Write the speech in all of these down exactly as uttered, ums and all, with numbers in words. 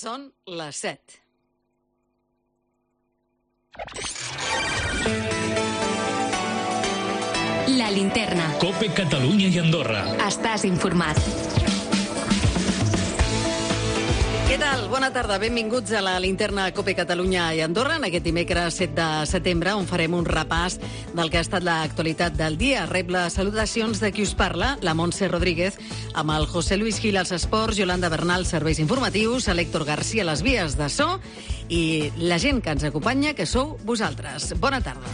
Són les set. La Linterna. COPE Catalunya i Andorra. Estàs informat. Què tal? Bona tarda. Benvinguts a la Linterna COPE Catalunya i Andorra en aquest dimecres set de setembre, on farem un repàs del que ha estat l'actualitat del dia. Rep les salutacions de qui us parla, la Montse Rodríguez, amb el José Luis Gil als esports, Yolanda Bernal, serveis informatius, l'Héctor García, les vies de so, i la gent que ens acompanya, que sou vosaltres. Bona tarda.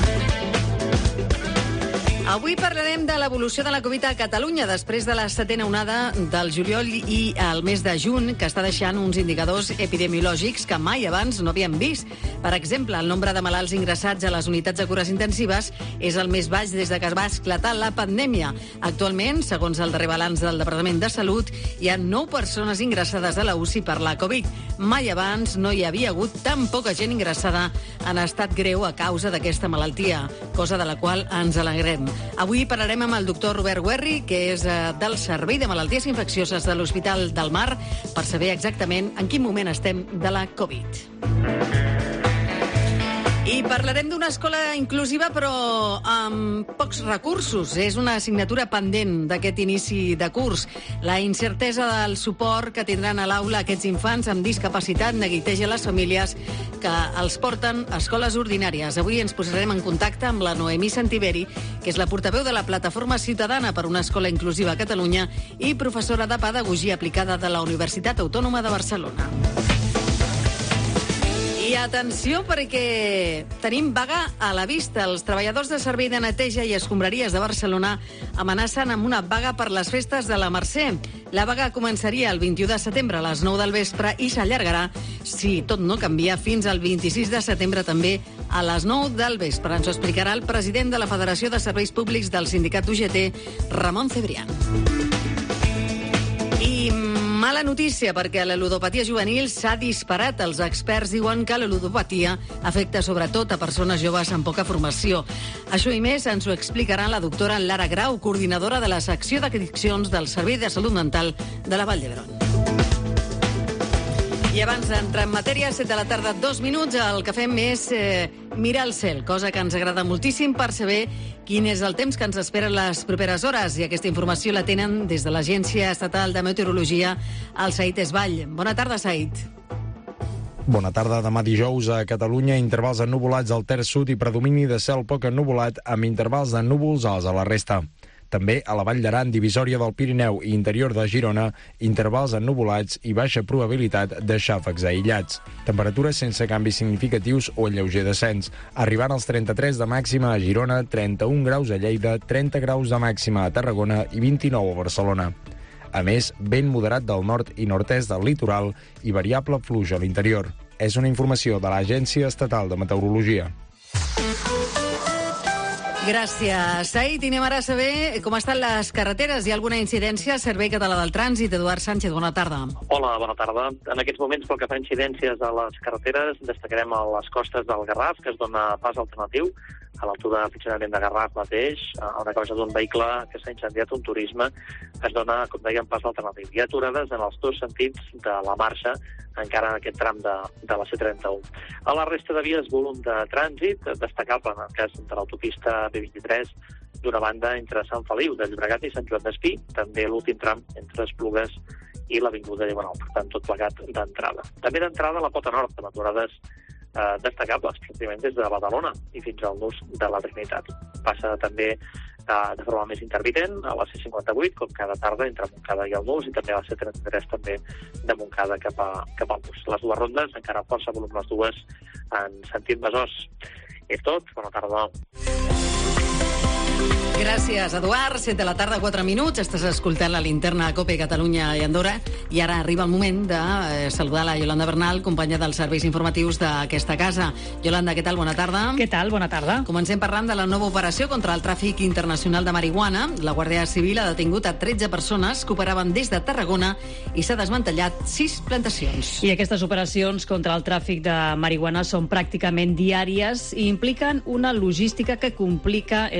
Avui parlarem de l'evolució de la Covid a Catalunya després de la setena onada del juliol i el mes de juny, que està deixant uns indicadors epidemiològics que mai abans no havíem vist. Per exemple, el nombre de malalts ingressats a les unitats de cures intensives és el més baix des de que es va esclatar la pandèmia. Actualment, segons el darrer balanç del Departament de Salut, hi ha nou persones ingressades a la U C I per la Covid. Mai abans no hi havia hagut tan poca gent ingressada en estat greu a causa d'aquesta malaltia, cosa de la qual ens alegrem. Avui parlarem amb el doctor Robert Guerri, que és eh, del Servei de Malalties Infeccioses de l'Hospital del Mar, per saber exactament en quin moment estem de la Covid. I parlarem d'una escola inclusiva, però amb pocs recursos. És una assignatura pendent d'aquest inici de curs. La incertesa del suport que tindran a l'aula aquests infants amb discapacitat neguiteja les famílies que els porten a escoles ordinàries. Avui ens posarem en contacte amb la Noemí Santiveri, que és la portaveu de la Plataforma Ciutadana per una Escola Inclusiva a Catalunya i professora de Pedagogia Aplicada de la Universitat Autònoma de Barcelona. I atenció, perquè tenim vaga a la vista. Els treballadors de Servei de Neteja i Escombraries de Barcelona amenacen amb una vaga per les festes de la Mercè. La vaga començaria el vint-i-u de setembre a les nou del vespre i s'allargarà, si tot no canvia, fins al vint-i-sis de setembre també a les nou del vespre. Ens ho explicarà el president de la Federació de Serveis Públics del Sindicat U G T, Ramon Cebrián. I mala notícia, perquè la ludopatia juvenil s'ha disparat. Els experts diuen que la ludopatia afecta sobretot a persones joves amb poca formació. Això i més ens ho explicarà la doctora Lara Grau, coordinadora de la secció d'addiccions del Servei de Salut Mental de la Vall d'Hebron. I abans d'entrar en matèria, set de la tarda, dos minuts, el que fem és eh, mirar el cel, cosa que ens agrada moltíssim per saber quin és el temps que ens espera les properes hores. I aquesta informació la tenen des de l'Agència Estatal de Meteorologia, el Said Esvall. Bona tarda, Said. Bona tarda. Demà dijous a Catalunya, intervals ennuvolats al terç sud i predomini de cel poc ennuvolat amb intervals de núvols alts a la resta. També a la Vall d'Aran, divisòria del Pirineu i interior de Girona, intervals ennuvolats i baixa probabilitat de xàfecs aïllats. Temperatures sense canvis significatius o lleuger descens, arribant als trenta-tres de màxima a Girona, trenta-un graus a Lleida, trenta graus de màxima a Tarragona i vint-i-nou a Barcelona. A més, vent moderat del nord i nord-est del litoral i variable fluix a l'interior. És una informació de l'Agència Estatal de Meteorologia. Gràcies, Said. I anem ara a saber com estan les carreteres. Hi ha alguna incidència? Servei Català del Trànsit, Eduard Sánchez, bona tarda. Hola, bona tarda. En aquests moments, pel que fa a incidències a les carreteres, destacarem a les costes del Garraf, que es dona pas alternatiu, a l'altura de funcionament de Garraf mateix, a una causa d'un vehicle que s'ha incendiat, un turisme, es dona, com dèiem, pas alternatiu. Hi ha aturades en els dos sentits de la marxa, encara en aquest tram de, de la C trenta-u. A la resta de vies, volum de trànsit, destacable en el cas de l'autopista B vint-i-tres, d'una banda entre Sant Feliu de Llobregat i Sant Joan d'Espí, també l'últim tram entre Esplugues i l'Avinguda Diagonal, per tant, tot plegat d'entrada. També d'entrada a la Pota Nord, amb aturades eh, destacables, pràcticament des de Badalona i fins al nus de la Trinitat. Passa també eh, de forma més intermitent a la C cinquanta-vuit, com cada tarda, entre Montcada i el nus, i també a la C trenta-tres, també de Montcada cap, a, cap al nus. Les dues rondes, encara força volum les dues, en sentit Besòs. És tot, bona tarda. Gràcies, Eduard. set de la tarda, quatre minuts. Estàs escoltant la Linterna COPE Catalunya i Andorra. I ara arriba el moment de eh, saludar la Yolanda Bernal, companya dels serveis informatius d'aquesta casa. Yolanda, què tal? Bona tarda. Què tal? Bona tarda. Comencem parlant de la nova operació contra el tràfic internacional de marihuana. La Guàrdia Civil ha detingut a tretze persones que operaven des de Tarragona i s'ha desmantellat sis plantacions. I aquestes operacions contra el tràfic de marihuana són pràcticament diàries i impliquen una logística que complica el dia a dia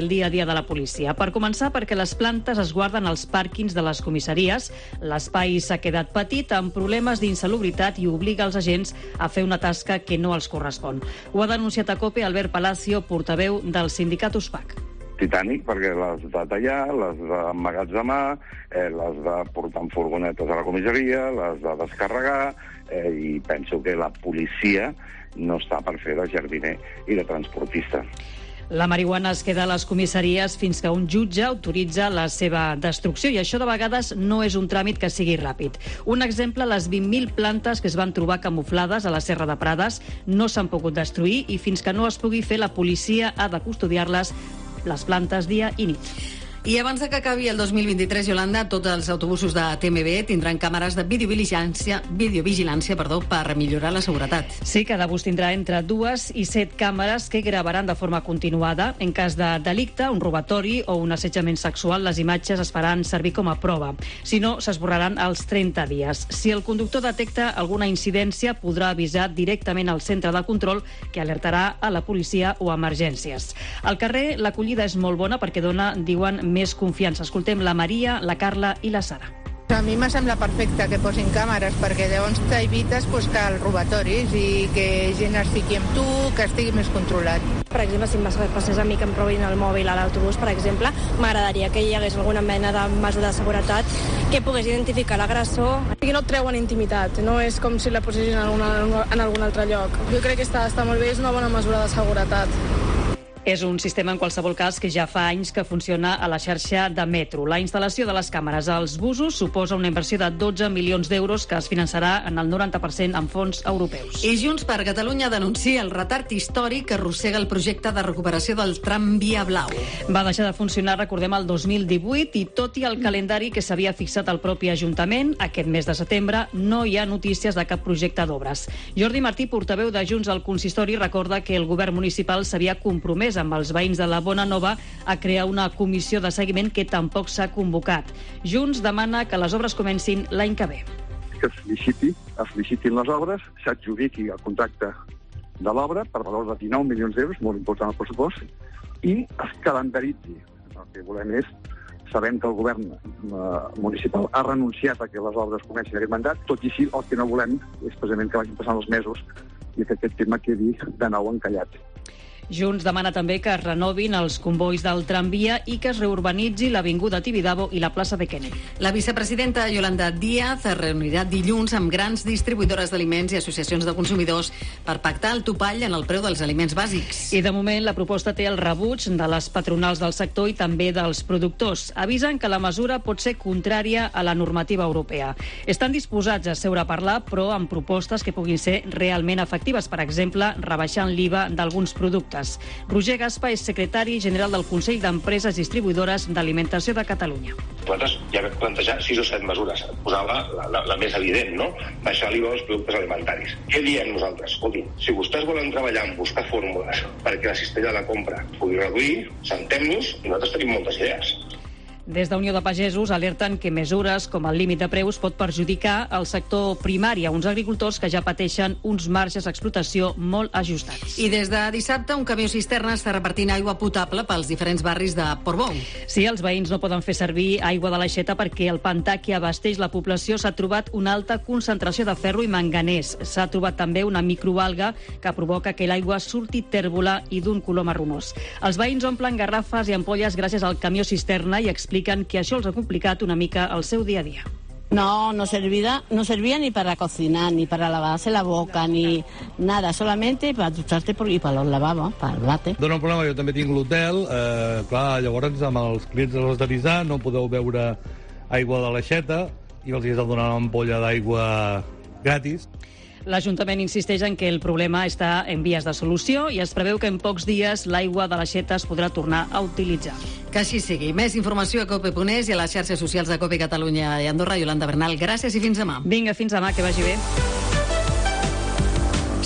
de la policia. Per començar, perquè les plantes es guarden als pàrquings de les comissaries. L'espai s'ha quedat petit, amb problemes d'insalubritat, i obliga els agents a fer una tasca que no els correspon. Ho ha denunciat a COPE Albert Palacio, portaveu del sindicat USPAC. Titànic, perquè les de tallar, les d'emmagatzemar, eh, les de portar en furgonetes a la comissaria, les de descarregar, eh, i penso que la policia no està per fer de jardiner i de transportista. La marihuana es queda a les comissaries fins que un jutge autoritza la seva destrucció, i això de vegades no és un tràmit que sigui ràpid. Un exemple, les vint mil plantes que es van trobar camuflades a la Serra de Prades no s'han pogut destruir, i fins que no es pugui fer, la policia ha de custodiar-les, les plantes, dia i nit. I abans de que acabi el dos mil vint-i-tres, Yolanda, tots els autobusos de T M B tindran càmeres de videovigilància, videovigilància perdó, per millorar la seguretat. Sí, cada bus tindrà entre dues i set càmeres que gravaran de forma continuada. En cas de delicte, un robatori o un assetjament sexual, les imatges es faran servir com a prova. Si no, s'esborraran als trenta dies. Si el conductor detecta alguna incidència, podrà avisar directament al centre de control, que alertarà a la policia o emergències. Al carrer, l'acollida és molt bona perquè dona, diuen, més confiança. Escoltem la Maria, la Carla i la Sara. A mi me sembla perfecte que posin càmeres, perquè llavors t'evites pues, que els robatoris i que gent es fiqui amb tu, que estigui més controlat. Per exemple, si em passés a mi que em robin el mòbil a l'autobús, per exemple, m'agradaria que hi hagués alguna mena de mesura de seguretat que pogués identificar l'agressor. I no et treuen intimitat, no és com si la posessin en, alguna, en algun altre lloc. Jo crec que està, està molt bé, és una bona mesura de seguretat. És un sistema, en qualsevol cas, que ja fa anys que funciona a la xarxa de metro. La instal·lació de les càmeres als busos suposa una inversió de dotze milions d'euros que es finançarà en el noranta per cent amb fons europeus. I Junts per Catalunya denuncia el retard històric que arrossega el projecte de recuperació del tramvia blau. Va deixar de funcionar, recordem, el dos mil divuit, i tot i el calendari que s'havia fixat al propi Ajuntament, aquest mes de setembre no hi ha notícies de cap projecte d'obres. Jordi Martí, portaveu de Junts al consistori, recorda que el govern municipal s'havia compromès amb els veïns de la Bona Nova a crear una comissió de seguiment que tampoc s'ha convocat. Junts demana que les obres comencin l'any que ve. Que es liciti, es licitin les obres, s'adjudiqui el contracte de l'obra per valor de dinou milions d'euros, molt important el pressupost, i es calendaritzi. El que volem és, sabem que el govern eh, municipal ha renunciat a que les obres comencin aquest mandat, tot i així el que no volem és precisament que vagin passant els mesos i que aquest tema quedi de nou encallat. Junts demana també que es renovin els convois del tramvia i que es reurbanitzi l'Avinguda Tibidabo i la plaça de Kennedy. La vicepresidenta Yolanda Díaz es reunirà dilluns amb grans distribuïdores d'aliments i associacions de consumidors per pactar el topall en el preu dels aliments bàsics. I de moment la proposta té el rebuig de les patronals del sector i també dels productors. Avisen que la mesura pot ser contrària a la normativa europea. Estan disposats a seure a parlar, però amb propostes que puguin ser realment efectives, per exemple, rebaixant l'I V A d'alguns productes. Roger Gaspa és secretari general del Consell d'Empreses Distribuïdores d'Alimentació de Catalunya. Nosaltres ja vam plantejar sis o set mesures. Posar la, la, la més evident, no? Baixar l'I V A dels productes alimentaris. Què diem nosaltres? Escolti, si vostès volen treballar en buscar fórmules perquè la cistella de la compra pugui reduir, sentem-nos i nosaltres tenim moltes idees. Des de Unió de Pagesos alerten que mesures com el límit de preus pot perjudicar el sector primari, a uns agricultors que ja pateixen uns marges d'explotació molt ajustats. I des de dissabte un camió cisterna està repartint aigua potable pels diferents barris de Portbou. Sí, els veïns no poden fer servir aigua de l'aixeta perquè el pantà que abasteix la població s'ha trobat una alta concentració de ferro i manganès. S'ha trobat també una microalga que provoca que l'aigua surti tèrbola i d'un color marronós. Els veïns omplen garrafes i ampolles gràcies al camió cisterna i expliquen que això els ha complicat una mica el seu dia a dia. No, no servía, no servía ni para cocinar, ni para lavarse la boca, ni nada, solamente para ducharte y para los lavabos, para el bate. Dóna un problema, jo també tinc l'hotel, eh, clar, llavors amb els clients de l'esderisar no podeu beure aigua de l'aixeta i els hi has de donar una ampolla d'aigua gratis. L'Ajuntament insisteix en que el problema està en vies de solució i es preveu que en pocs dies l'aigua de l'aixeta es podrà tornar a utilitzar. Que així sigui. Més informació a cope punt es i a les xarxes socials de COPE Catalunya i Andorra. Yolanda Bernal, gràcies i fins demà. Vinga, fins demà, que vagi bé.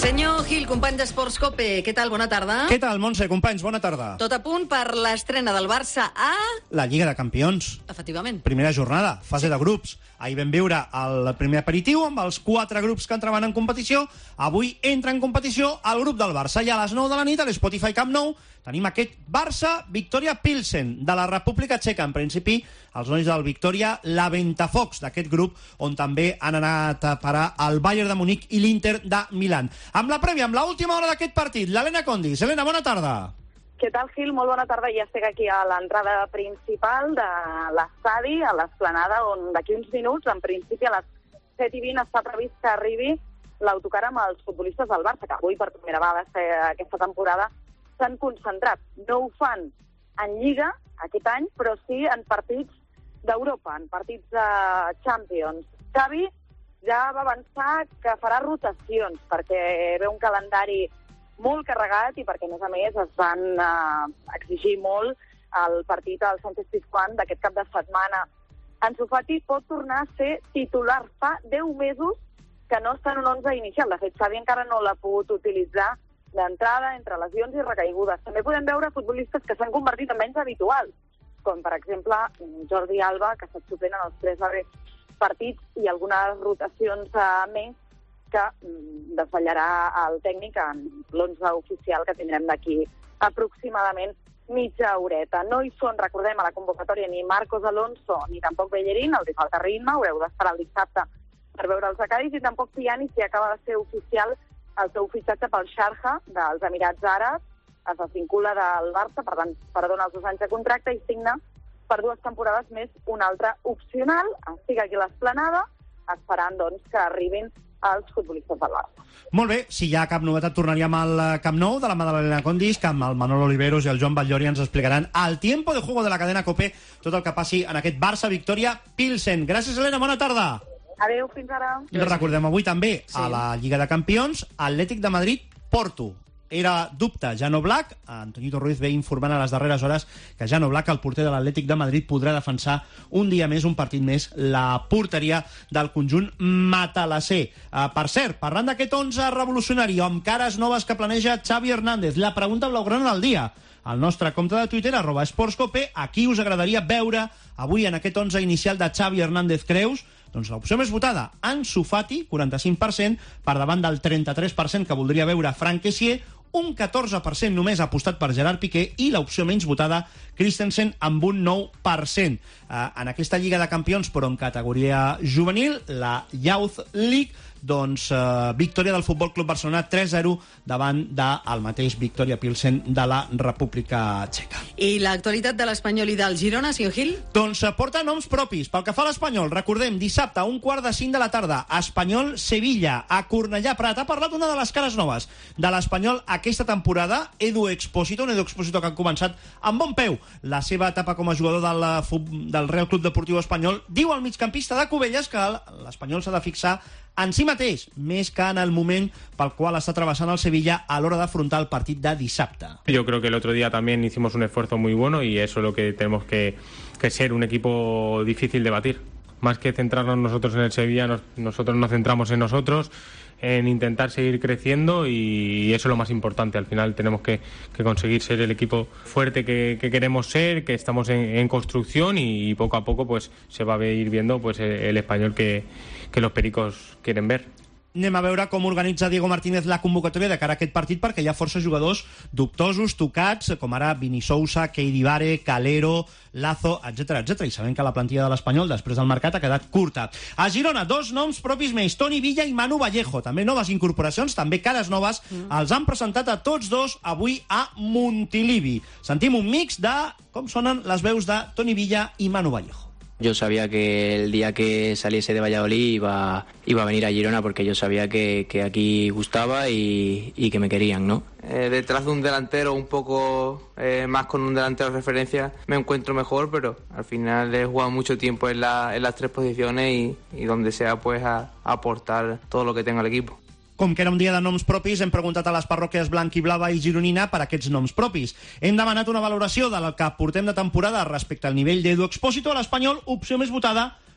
Senyor Gil, company d'Esports Cope, què tal? Bona tarda. Què tal, Montse? Companys, bona tarda. Tot a punt per l'estrena del Barça a... La Lliga de Campions. Efectivament. Primera jornada, fase de grups. Ahir vam viure el primer aperitiu amb els quatre grups que entraven en competició. Avui entra en competició el grup del Barça. I a les nou de la nit, a l'Spotify Camp Nou, tenim aquest Barça-Victoria Pilsen de la República Txeca. En principi, els nois del Victoria, la Ventafocs d'aquest grup, on també han anat a parar el Bayern de Munic i l'Inter de Milán. Amb la prèvia, amb l'última hora d'aquest partit, l'Helena Condis. Helena, bona tarda. Què tal, Gil? Molt bona tarda. Ja estic aquí a l'entrada principal de l'estadi, a l'esplanada, on d'aquí uns minuts, en principi a les set i vint, està previst que arribi l'autocar amb els futbolistes del Barça, que avui per primera vegada aquesta temporada s'han concentrat. No ho fan en Lliga aquest any, però sí en partits d'Europa, en partits de Champions. Xavi ja va avançar que farà rotacions, perquè ve un calendari molt carregat i perquè, a més a més, es van eh, exigir molt el partit al Sánchez-Pizjuán d'aquest cap de setmana. Ansu Fati pot tornar a ser titular. Fa deu mesos que no està en un onze inicial. De fet, Xavi encara no l'ha pogut utilitzar d'entrada entre lesions i recaigudes. També podem veure futbolistes que s'han convertit en menys habituals, com per exemple Jordi Alba, que ha estat suplent en els tres darrers partits, i algunes rotacions eh, més que desvetllarà el tècnic en l'onze oficial que tindrem d'aquí aproximadament mitja horeta. No hi són, recordem, a la convocatòria ni Marcos Alonso ni tampoc Bellerín, els hi falta ritme, haureu d'esperar el dissabte per veure els a Cádiz, i tampoc Pjanic, si acaba de ser oficial el seu fitxatge pel Sharjah dels Emirats Àrabs, es desvincula del Barça, per tant, perdona els dos anys de contracte i signa per dues temporades més un altre opcional. Estic aquí a l'esplanada, esperant doncs, que arribin els futbolistes del Barça. Molt bé, si hi ha cap novetat tornaríem al Camp Nou de la mà de l'Helena Condis, que amb el Manolo Oliveros i el Joan Batllori ens explicaran al tiempo de juego de la cadena COPE tot el que passi en aquest Barça-Victoria Pilsen. Gràcies, Helena, bona tarda. Adéu, fins ara. Recordem avui també sí. a la Lliga de Campions, Atlètic de Madrid, Porto. Era dubte Jan Oblak. Antonito Ruiz ve informant a les darreres hores que Jan Oblak, el porter de l'Atlètic de Madrid, podrà defensar un dia més, un partit més, la porteria del conjunt matalasser. Uh, per cert, parlant d'aquest onze revolucionari amb cares noves que planeja Xavi Hernández, la pregunta blaugrana del dia al nostre compte de Twitter, arroba esportscope. A qui us agradaria veure avui en aquest onze inicial de Xavi Hernández Creus? Doncs l'opció més votada, Ansu Fati, quaranta-cinc per cent, per davant del trenta-tres per cent que voldria veure Franck Kessié, un catorze per cent només ha apostat per Gerard Piqué, i l'opció menys votada, Christensen, amb un nou per cent. Uh, en aquesta Lliga de Campions, però en categoria juvenil, la Youth League, doncs uh, victòria del Futbol Club Barcelona tres zero davant del mateix Victoria Pilsen de la República Txeca. I l'actualitat de l'Espanyol i del Girona, senyor Gil? Doncs uh, porta noms propis. Pel que fa a l'Espanyol, recordem, dissabte a un quart de cinc de la tarda, Espanyol-Sevilla, a Cornellà Prat. Ha parlat una de les cares noves de l'Espanyol aquesta temporada, Edu Expósito, un Edu Expósito que ha començat amb bon peu la seva etapa com a jugador del, del Real Club Deportiu Espanyol. Diu al migcampista de Cubelles que l'Espanyol s'ha de fixar en si mateix, més que en el moment pel qual està travessant el Sevilla a l'hora d'afrontar el partit de dissabte. Yo creo que el otro día también hicimos un esfuerzo muy bueno y eso es lo que tenemos que, que ser, un equipo difícil de batir. Más que centrarnos nosotros en el Sevilla, nos, nosotros nos centramos en nosotros, en intentar seguir creciendo, y eso es lo más importante. Al final tenemos que, que conseguir ser el equipo fuerte que, que queremos ser, que estamos en, en construcción, y, y poco a poco pues se va a ir viendo pues el, el Español que, que los pericos quieren ver. Anem a veure com organitza Diego Martínez la convocatòria de cara a aquest partit, perquè hi ha força jugadors dubtosos, tocats, com ara Vini Sousa, Keidi Bare, Calero, Lazo, etcètera, etcètera. I sabem que la plantilla de l'Espanyol després del mercat ha quedat curta. A Girona, dos noms propis més, Toni Villa i Manu Vallejo. També noves incorporacions, també cares noves. Mm. Els han presentat a tots dos avui a Montilivi. Sentim un mix de com sonen les veus de Toni Villa i Manu Vallejo. Yo sabía que el día que saliese de Valladolid iba, iba a venir a Girona, porque yo sabía que, que aquí gustaba y, y que me querían, ¿no? Eh, detrás de un delantero un poco eh, más con un delantero de referencia me encuentro mejor, pero al final he jugado mucho tiempo en, la, en las tres posiciones y, y donde sea pues a, a aportar todo lo que tenga el equipo. Com que era un dia de noms propis, hem preguntat a les parròquies blanc i blava i gironina per aquests noms propis. Hem demanat una valoració del que portem de temporada respecte al nivell d'Edu Expósito a l'Espanyol, opció més votada,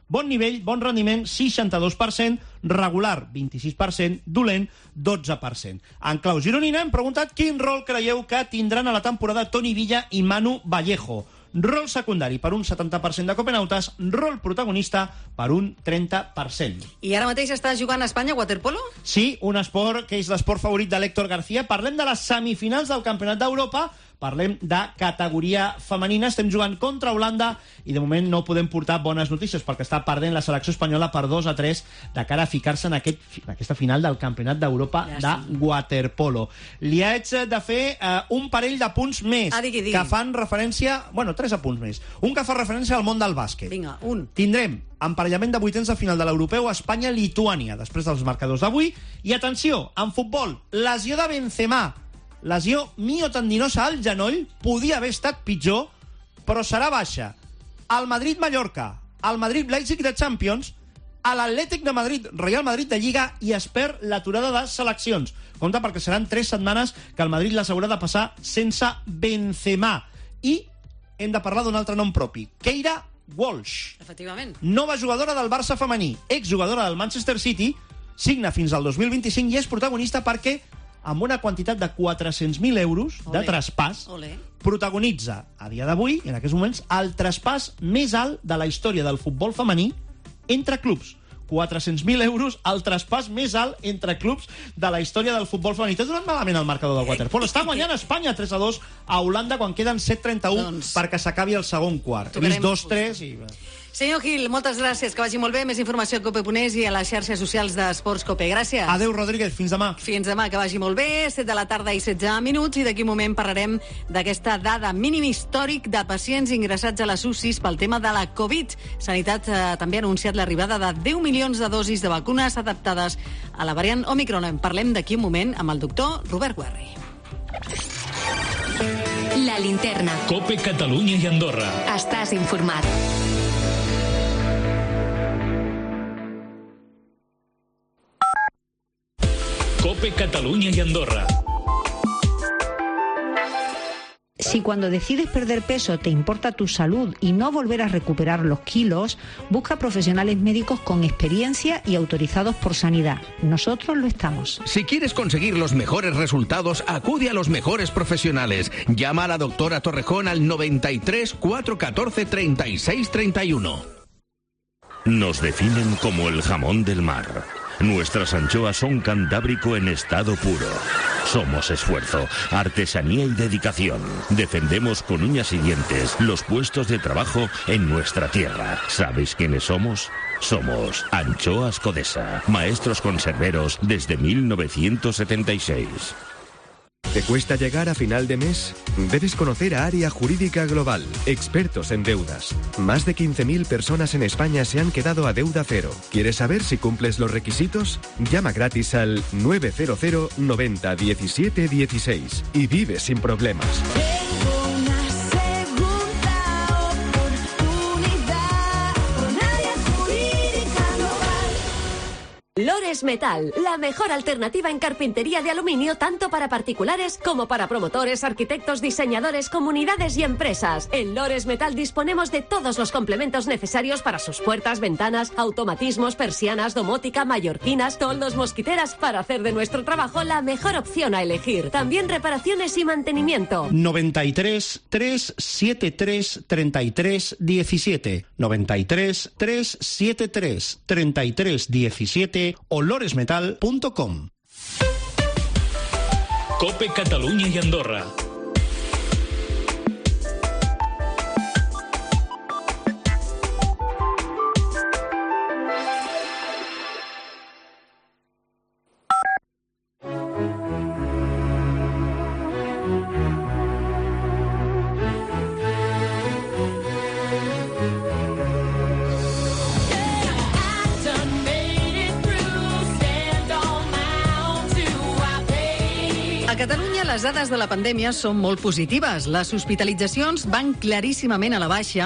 Bon nivell, bon rendiment, seixanta-dos per cent, regular, vint-i-sis per cent, dolent, dotze per cent. En clau gironina hem preguntat quin rol creieu que tindran a la temporada Toni Villa i Manu Vallejo. Rol secundari per un setanta per cent de copenautes, rol protagonista per un trenta per cent. I ara mateix està jugant a Espanya waterpolo? Sí, un esport que és l'esport favorit de l'Héctor García. Parlem de les semifinals del Campionat d'Europa, parlem de categoria femenina, estem jugant contra Holanda i de moment no podem portar bones notícies perquè està perdent la selecció espanyola per dos a tres de cara a ficar-se en, aquest, en aquesta final del Campionat d'Europa de waterpolo. Li haig de fer eh, un parell de punts més ah, digui, digui. que fan referència... Bueno, tres apunts més. Un que fa referència al món del bàsquet. Vinga, un. Tindrem emparellament de vuitens de final de l'europeu Espanya-Lituània, després dels marcadors d'avui. I atenció, en futbol, lesió de Benzema. Lesió miotendinosa al genoll, podia haver estat pitjor, però serà baixa. Al Madrid-Mallorca, al Madrid-Leipzig de Champions, a l'Atlètic de Madrid, Real Madrid de Lliga, i es perd l'aturada de seleccions. Compte perquè seran tres setmanes que el Madrid les haurà de passar sense Benzema. I hem de parlar d'un altre nom propi, Keira Walsh. Efectivament. Nova jugadora del Barça femení, exjugadora del Manchester City, signa fins al dos mil vint-i-cinc i és protagonista perquè amb una quantitat de quatre-cents mil euros Olé. de traspàs, Olé. protagonitza a dia d'avui, en aquests moments, el traspàs més alt de la història del futbol femení entre clubs. quatre-cents mil euros, el traspàs més alt entre clubs de la història del futbol femení. T'ha donat malament el marcador del waterpolo. Està guanyant Espanya tres a dos a Holanda quan queden set trenta-u doncs... perquè s'acabi el segon quart. He vist dos tres i... Senyor Gil, moltes gràcies, que vagi molt bé. Més informació a cope punt es i a les xarxes socials d'Esports Cope. Gràcies. Adéu, Rodríguez, fins demà. Fins demà, que vagi molt bé. set de la tarda i setze minuts, i d'aquí un moment parlarem d'aquesta dada mínim històric de pacients ingressats a les U C Is pel tema de la Covid. Sanitat eh, també ha anunciat l'arribada de deu milions de dosis de vacunes adaptades a la variant Omicron. En parlem d'aquí un moment amb el doctor Robert Guerri. La linterna. Cope Catalunya i Andorra. Estàs informat. Cope Catalunya y Andorra. Si cuando decides perder peso te importa tu salud y no volver a recuperar los kilos, busca profesionales médicos con experiencia y autorizados por Sanidad. Nosotros lo estamos. Si quieres conseguir los mejores resultados, acude a los mejores profesionales. Llama a la doctora Torrejón al noventa y tres, cuatrocientos catorce, treinta y seis, treinta y uno. Nos definen como el jamón del mar. Nuestras anchoas son cantábrico en estado puro. Somos esfuerzo, artesanía y dedicación. Defendemos con uñas y dientes los puestos de trabajo en nuestra tierra. ¿Sabéis quiénes somos? Somos Anchoas Codesa, maestros conserveros desde mil novecientos setenta y seis. ¿Te cuesta llegar a final de mes? Debes conocer a Área Jurídica Global, expertos en deudas. Más de quince mil personas en España se han quedado a deuda cero. ¿Quieres saber si cumples los requisitos? Llama gratis al nueve cero cero, noventa, diecisiete, dieciséis y vive sin problemas. Lores Metal, la mejor alternativa en carpintería de aluminio tanto para particulares como para promotores, arquitectos, diseñadores, comunidades y empresas. En Lores Metal disponemos de todos los complementos necesarios para sus puertas, ventanas, automatismos, persianas, domótica, mallorquinas, toldos, mosquiteras, para hacer de nuestro trabajo la mejor opción a elegir. También reparaciones y mantenimiento. noventa y tres, trescientos setenta y tres, treinta y tres, diecisiete. noventa y tres, trescientos setenta y tres, treinta y tres, diecisiete o loresmetal punto com. Cope Catalunya i Andorra. A Catalunya les dades de la pandèmia són molt positives. Les hospitalitzacions van claríssimament a la baixa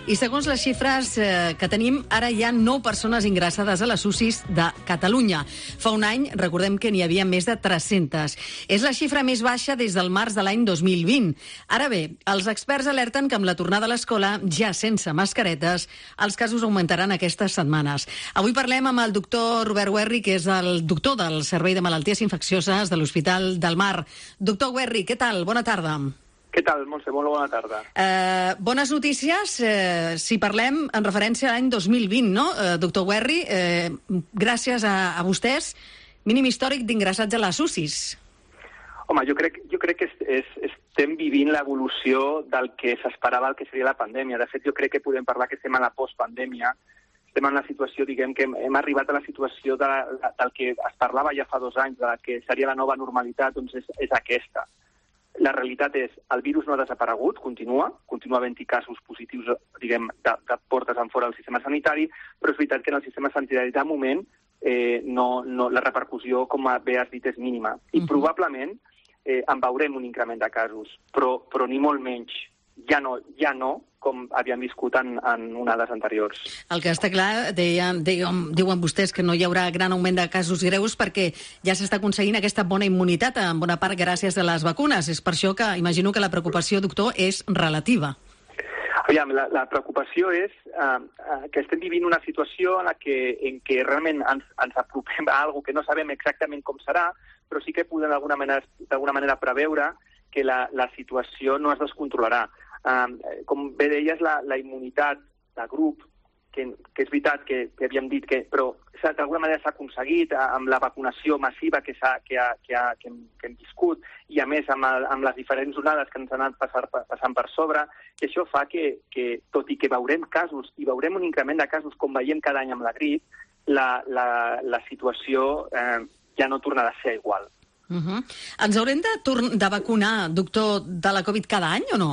I segons les xifres eh, que tenim, ara hi ha nou persones ingressades a les U C Is de Catalunya. Fa un any, recordem que n'hi havia més de tres-centes. És la xifra més baixa des del març de l'any dos mil vint. Ara bé, els experts alerten que amb la tornada a l'escola, ja sense mascaretes, els casos augmentaran aquestes setmanes. Avui parlem amb el doctor Robert Werri, que és el doctor del Servei de Malalties Infeccioses de l'Hospital del Mar. Doctor Werri, què tal? Bona tarda. Què tal, Montse? Molt bona tarda. Eh, bones notícies, eh, si parlem en referència a l'any dos mil vint, no, eh, doctor Werri? Eh, gràcies a, a vostès, mínim històric d'ingressats a les U C Is. Home, jo crec, jo crec que és, és, estem vivint l'evolució del que s'esperava el que seria la pandèmia. De fet, jo crec que podem parlar que estem a la postpandèmia. Estem en la situació, diguem que hem, hem arribat a la situació de, de, del que es parlava ja fa dos anys, de la que seria la nova normalitat, doncs és, és aquesta. La realitat és, el virus no ha desaparegut, continua, continua havent-hi casos positius, diguem, de, de portes en fora del sistema sanitari, però és veritat que en el sistema sanitari, de moment, eh, no, no, la repercussió, com bé has dit, és mínima. I uh-huh. probablement eh, en veurem un increment de casos, però, però ni molt menys. Ja no, ja no, com havíem viscut en, en onades anteriors. El que està clar, deien, deien, diuen vostès que no hi haurà gran augment de casos greus perquè ja s'està aconseguint aquesta bona immunitat, en bona part gràcies a les vacunes. És per això que imagino que la preocupació, doctor, és relativa. Aviam, la, la preocupació és uh, uh, que estem vivint una situació en la que, en què realment ens, ens apropem a alguna que no sabem exactament com serà, però sí que podem d'alguna manera, d'alguna manera preveure que la, la situació no es descontrolarà. Um, com bé deies, la, la immunitat de grup, que, que és veritat que, que havíem dit que, però d'alguna manera s'ha aconseguit amb la vacunació massiva que, s'ha, que, ha, que, ha, que, hem, que hem viscut i a més amb, el, amb les diferents onades que ens han anat passar, passant per sobre, i això fa que, que, tot i que veurem casos i veurem un increment de casos com veiem cada any amb la grip, la, la, la situació eh, ja no tornarà a ser igual. Uh-huh. Ens haurem de, de vacunar, doctor, de la Covid cada any o no?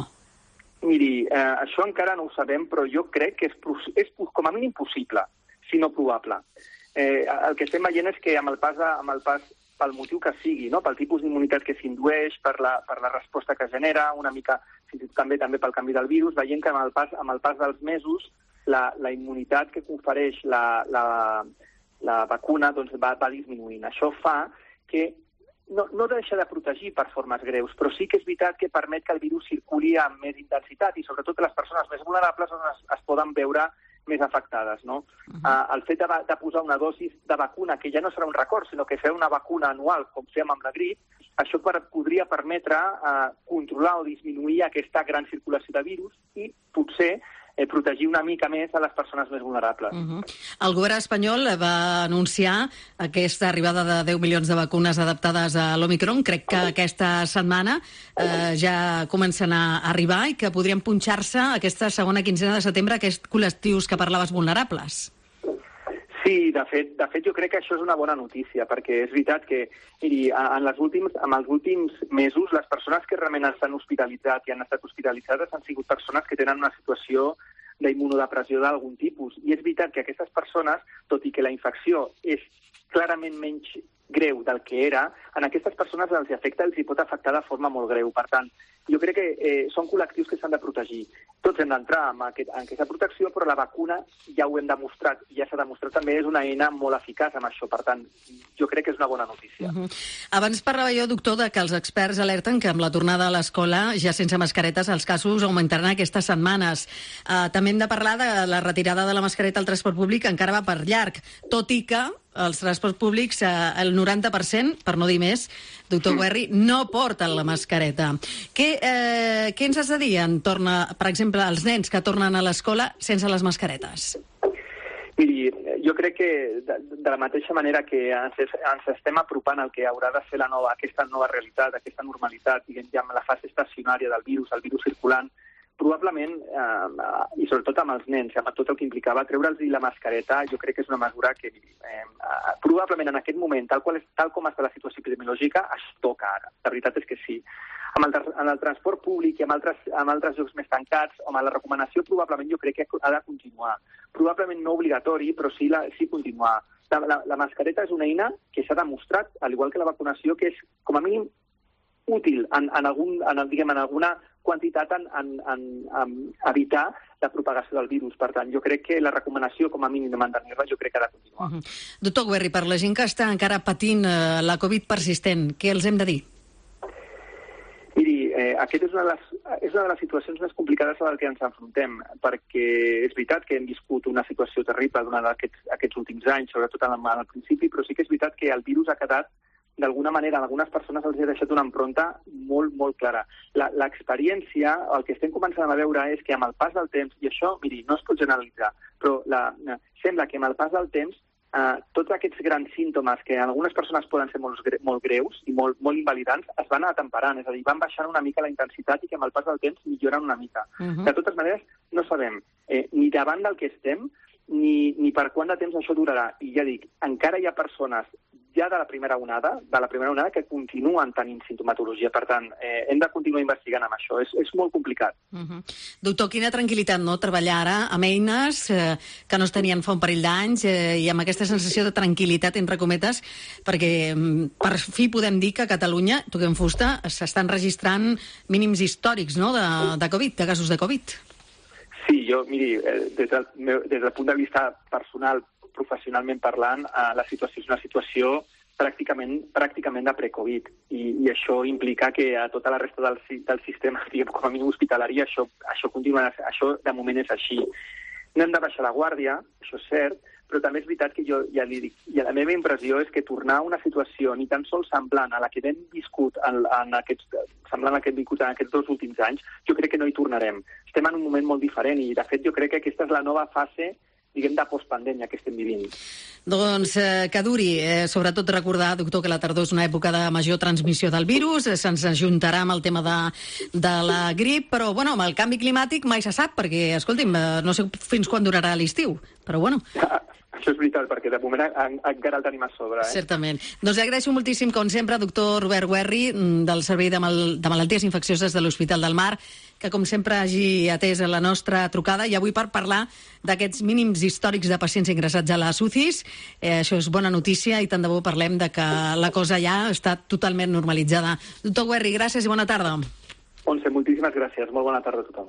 Miri, eh, això encara no ho sabem, però jo crec que és, és com a mínim possible, si no probable. Eh, el que estem veient és que amb el pas, de, amb el pas pel motiu que sigui, no? Pel tipus d'immunitat que s'indueix, per, la, per la resposta que genera, una mica també també pel canvi del virus, veiem que amb el pas, amb el pas dels mesos la, la immunitat que confereix la, la, la vacuna doncs, va, va disminuint. Això fa que No, no deixa de protegir per formes greus, però sí que és veritat que permet que el virus circuli amb més intensitat i sobretot les persones més vulnerables on es, es poden veure més afectades. No? Uh-huh. uh, el fet de, de posar una dosi de vacuna, que ja no serà un record, sinó que fer una vacuna anual, com fem amb la grip, això per, podria permetre uh, controlar o disminuir aquesta gran circulació de virus i potser eh, protegir una mica més a les persones més vulnerables. Uh-huh. El govern espanyol va anunciar aquesta arribada de deu milions de vacunes adaptades a l'Omicron. Crec que aquesta setmana eh, ja comencen a arribar i que podrien punxar-se aquesta segona quinzena de setembre aquests col·lectius que parlaves vulnerables. Sí, de fet, de fet jo crec que això és una bona notícia, perquè és veritat que, miri, en, les últims, en els últims mesos les persones que realment s'han hospitalitzat i han estat hospitalitzades han sigut persones que tenen una situació d'immunodepressió d'algun tipus. I és veritat que aquestes persones, tot i que la infecció és clarament menys greu del que era, en aquestes persones els afecta, els hi pot afectar de forma molt greu. Per tant, jo crec que eh, són col·lectius que s'han de protegir. Tots hem d'entrar en, aquest, en aquesta protecció, però la vacuna ja ho hem demostrat, ja s'ha demostrat també, és una eina molt eficaç amb això. Per tant, jo crec que és una bona notícia. Uh-huh. Abans parlava jo, doctor, de que els experts alerten que amb la tornada a l'escola, ja sense mascaretes, els casos augmentaran aquestes setmanes. Uh, també hem de parlar de la retirada de la mascareta al transport públic, encara va per llarg, tot i que els transports públics, eh, el noranta per cent, per no dir més, doctor Werri, no porten la mascareta. Què, eh, què ens has de dir en torna, per exemple, als nens que tornen a l'escola sense les mascaretes? Miri, jo crec que de, de la mateixa manera que ens, ens estem apropant al que haurà de ser la nova, aquesta nova realitat, aquesta normalitat, diguem, ja amb la fase estacionària del virus, el virus circulant, probablement, eh, i sobretot amb els nens, amb tot el que implicava treure'ls la mascareta, jo crec que és una mesura que eh, probablement en aquest moment, tal, qual és, tal com està la situació epidemiològica, es toca ara. La veritat és que sí. Amb el, en el transport públic i amb altres, amb altres llocs més tancats, home, la recomanació probablement jo crec que ha de continuar. Probablement no obligatori, però sí, la, sí continuar. La, la, la mascareta és una eina que s'ha demostrat, al igual que la vacunació, que és, com a mínim, útil en, en, algun, en, diguem, en alguna quantitat en, en, en, en evitar la propagació del virus. Per tant, jo crec que la recomanació, com a mínim, de mantenir-la, jo crec que ha de continuar. Uh -huh. Doctor Guerri, per la gent que està encara patint eh, la Covid persistent, què els hem de dir? Miri, eh, aquest és una, de les, és una de les situacions més complicades a les que ens enfrontem, perquè és veritat que hem viscut una situació terrible durant aquests, aquests últims anys, sobretot al, al principi, però sí que és veritat que el virus ha quedat, d'alguna manera, a algunes persones els ha deixat una empronta molt, molt clara. L'experiència, el que estem començant a veure és que amb el pas del temps, i això, miri, no es pot generalitzar, però la, sembla que amb el pas del temps Uh, tots aquests grans símptomes que en algunes persones poden ser molt, molt greus i molt, molt invalidants es van atemperant, és a dir, van baixant una mica la intensitat i que amb el pas del temps milloren una mica. Uh-huh. De totes maneres, no sabem eh, ni davant del que estem ni, ni per quant de temps això durarà. I ja dic, encara hi ha persones ja de la primera onada, de la primera onada que continuen tenint sintomatologia. Per tant, eh, hem de continuar investigant amb això. És, és molt complicat. Uh-huh. Doctor, quina tranquil·litat, no?, treballar ara amb eines eh, que no es tenien fa un parell d'anys eh, i amb aquesta sensació de tranquil·litat, entre cometes, perquè per fi podem dir que a Catalunya, toquem fusta, s'estan registrant mínims històrics, no?, de, de Covid, de casos de Covid. Sí, jo, miri, eh, des, del meu, des del punt de vista personal, professionalment parlant, eh, la situació és una situació pràcticament, pràcticament de pre-Covid. I, I això implica que a tota la resta del, del sistema, diguem, com a mínim hospitalari, això, això, continua, això de moment és així. No hem de baixar la guàrdia, això és cert, però també és veritat que jo ja li dic, i la meva impressió és que tornar a una situació ni tan sols semblant a la que hem viscut en, en aquests, semblant a la que hem viscut en aquests dos últims anys, jo crec que no hi tornarem. Estem en un moment molt diferent i, de fet, jo crec que aquesta és la nova fase, diguem, de postpandèmia que estem vivint. Doncs eh, que duri, eh, sobretot recordar, doctor, que la tardor és una època de major transmissió del virus, eh, se'ns ajuntarà amb el tema de, de la grip, però, bueno, amb el canvi climàtic mai se sap, perquè, escolti'm, eh, no sé fins quan durarà l'estiu, però, bueno... Això és veritat, perquè de moment en, encara el tenim a sobre. Eh? Certament. Doncs li agraeixo moltíssim, com sempre, doctor Robert Guerri, del Servei de, Mal de Malalties Infeccioses de l'Hospital del Mar, que, com sempre, hagi atès la nostra trucada, i avui per parlar d'aquests mínims històrics de pacients ingressats a les U C Is. Eh, això és bona notícia i tant de bo parlem de que la cosa ja està totalment normalitzada. Doctor Guerri, gràcies i bona tarda. Montse, moltíssimas gracias. Muy buena tarde a tothom.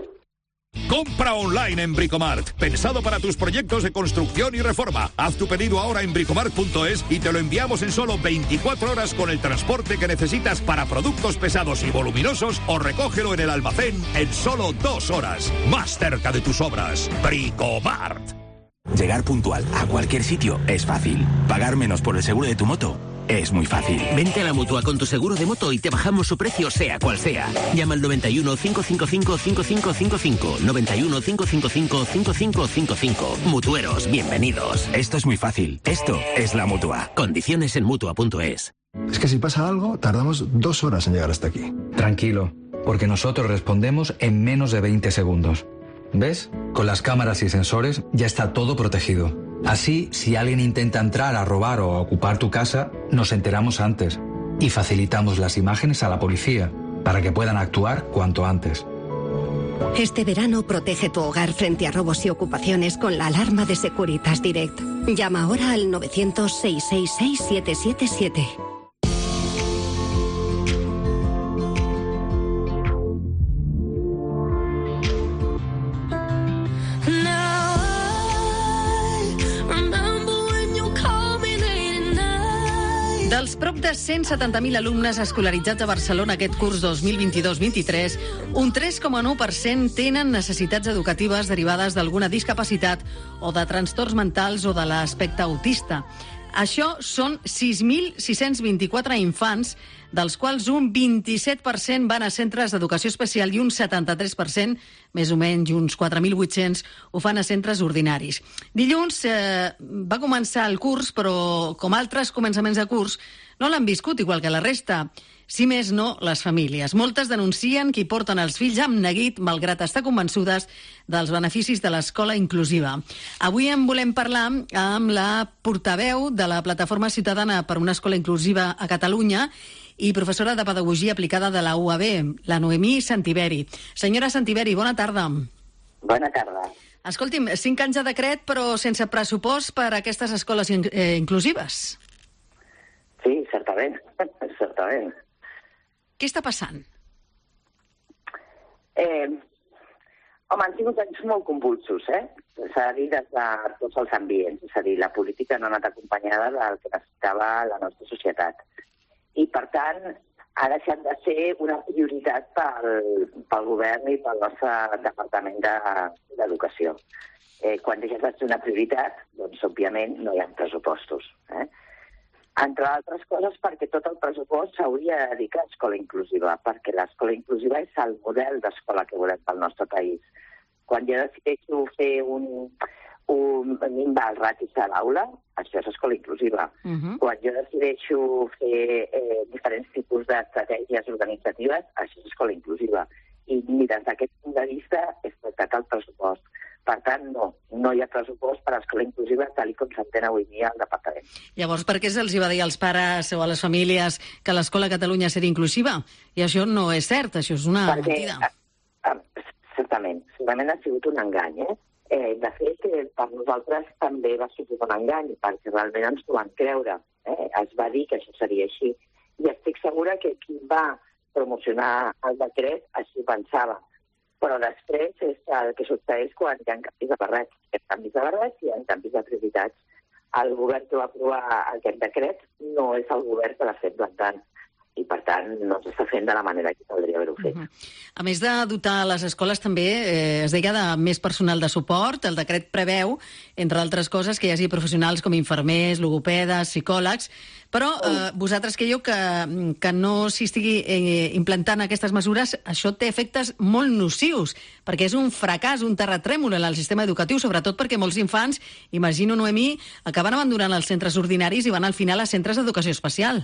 Compra online en Bricomart, pensado para tus proyectos de construcción y reforma. Haz tu pedido ahora en bricomart punto es y te lo enviamos en solo veinticuatro horas con el transporte que necesitas para productos pesados y voluminosos, o recógelo en el almacén en solo dos horas. Más cerca de tus obras. Bricomart. Llegar puntual a cualquier sitio es fácil. Pagar menos por el seguro de tu moto es muy fácil. Vente a la Mutua con tu seguro de moto y te bajamos su precio sea cual sea. Llama al noventa y uno, cinco cinco cinco, cinco cinco cinco cinco. noventa y uno, cinco cinco cinco, cinco cinco cinco cinco. Mutueros, bienvenidos. Esto es muy fácil. Esto es la Mutua. Condiciones en Mutua punto es. Es que si pasa algo, tardamos dos horas en llegar hasta aquí. Tranquilo, porque nosotros respondemos en menos de veinte segundos. ¿Ves? Con las cámaras y sensores ya está todo protegido. Así, si alguien intenta entrar a robar o a ocupar tu casa, nos enteramos antes y facilitamos las imágenes a la policía para que puedan actuar cuanto antes. Este verano protege tu hogar frente a robos y ocupaciones con la alarma de Securitas Direct. Llama ahora al novecientos, seiscientos sesenta y seis, siete siete siete. Dels prop de cent setanta mil alumnes escolaritzats a Barcelona aquest curs dos mil vint-i-dos vint-i-tres, un tres coma nou per cent tenen necessitats educatives derivades d'alguna discapacitat o de trastorns mentals o de l'aspecte autista. Això són sis mil sis-cents vint-i-quatre infants, dels quals un vint-i-set per cent van a centres d'educació especial i un setanta-tres per cent, més o menys uns quatre mil vuit-cents, ho fan a centres ordinaris. Dilluns eh, va començar el curs, però com altres començaments de curs, no l'han viscut igual que la resta. Si més no, les famílies. Moltes denuncien que hi porten els fills amb neguit, malgrat estar convençudes dels beneficis de l'escola inclusiva. Avui en volem parlar amb la portaveu de la Plataforma Ciutadana per una Escola Inclusiva a Catalunya i professora de Pedagogia Aplicada de la U A B, la Noemí Santiberi. Senyora Santiberi, bona tarda. Bona tarda. Escolti'm, cinc anys de decret, però sense pressupost per a aquestes escoles eh, inclusives. Sí, certament, certament. Què està passant? Eh, home, han sigut anys molt convulsos, eh? S'ha de dir des de tots els ambients. És a dir, la política no ha anat acompanyada del que necessitava la nostra societat. I, per tant, ha deixat de ser una prioritat pel, pel govern i pel nostre Departament d'Educació. Eh, quan deixes de ser una prioritat, doncs, òbviament, no hi ha pressupostos. Eh? Entre altres coses, perquè tot el pressupost s'hauria de dedicar a escola inclusiva, perquè l'escola inclusiva és el model d'escola que volem pel nostre país. Quan jo decideixo fer un, un minvar els ratis a l'aula, això és escola inclusiva. Uh-huh. Quan jo decideixo fer eh, diferents tipus d'estratègies organitzatives, això és escola inclusiva. I des d'aquest punt de vista és tractat el pressupost. Per tant, no, no hi ha pressupost per a l'escola inclusiva tal com s'entén avui dia al departament. Llavors, per què se'ls va dir als pares o a les famílies que l'escola a Catalunya seria inclusiva? I això no és cert, això és una Perquè, mentida. A, a, certament, segurament ha sigut un engany, eh? eh de fet, eh, per nosaltres també va suposar un engany, perquè realment ens ho van creure. Eh? Es va dir que això seria així. I estic segura que qui va promocionar el decret així ho pensava. Però després és el que succeeix quan hi ha canvis de barret. Hi ha canvis de barret i hi ha canvis de prioritats. El govern que va aprovar aquest decret no és el govern que l'ha fet plantant. I, per tant, no s'està fent de la manera que caldria haver-ho fet. Uh-huh. A més de dotar les escoles també, eh, es deia de més personal de suport. El decret preveu, entre altres coses, que hi hagi professionals com infermers, logopedes, psicòlegs, però eh, vosaltres creieu que, que no s'hi estigui eh, implantant aquestes mesures, això té efectes molt nocius, perquè és un fracàs, un terratrèmol en el sistema educatiu, sobretot perquè molts infants, imagino, Noemí, acaben abandonant els centres ordinaris i van al final a centres d'educació especial.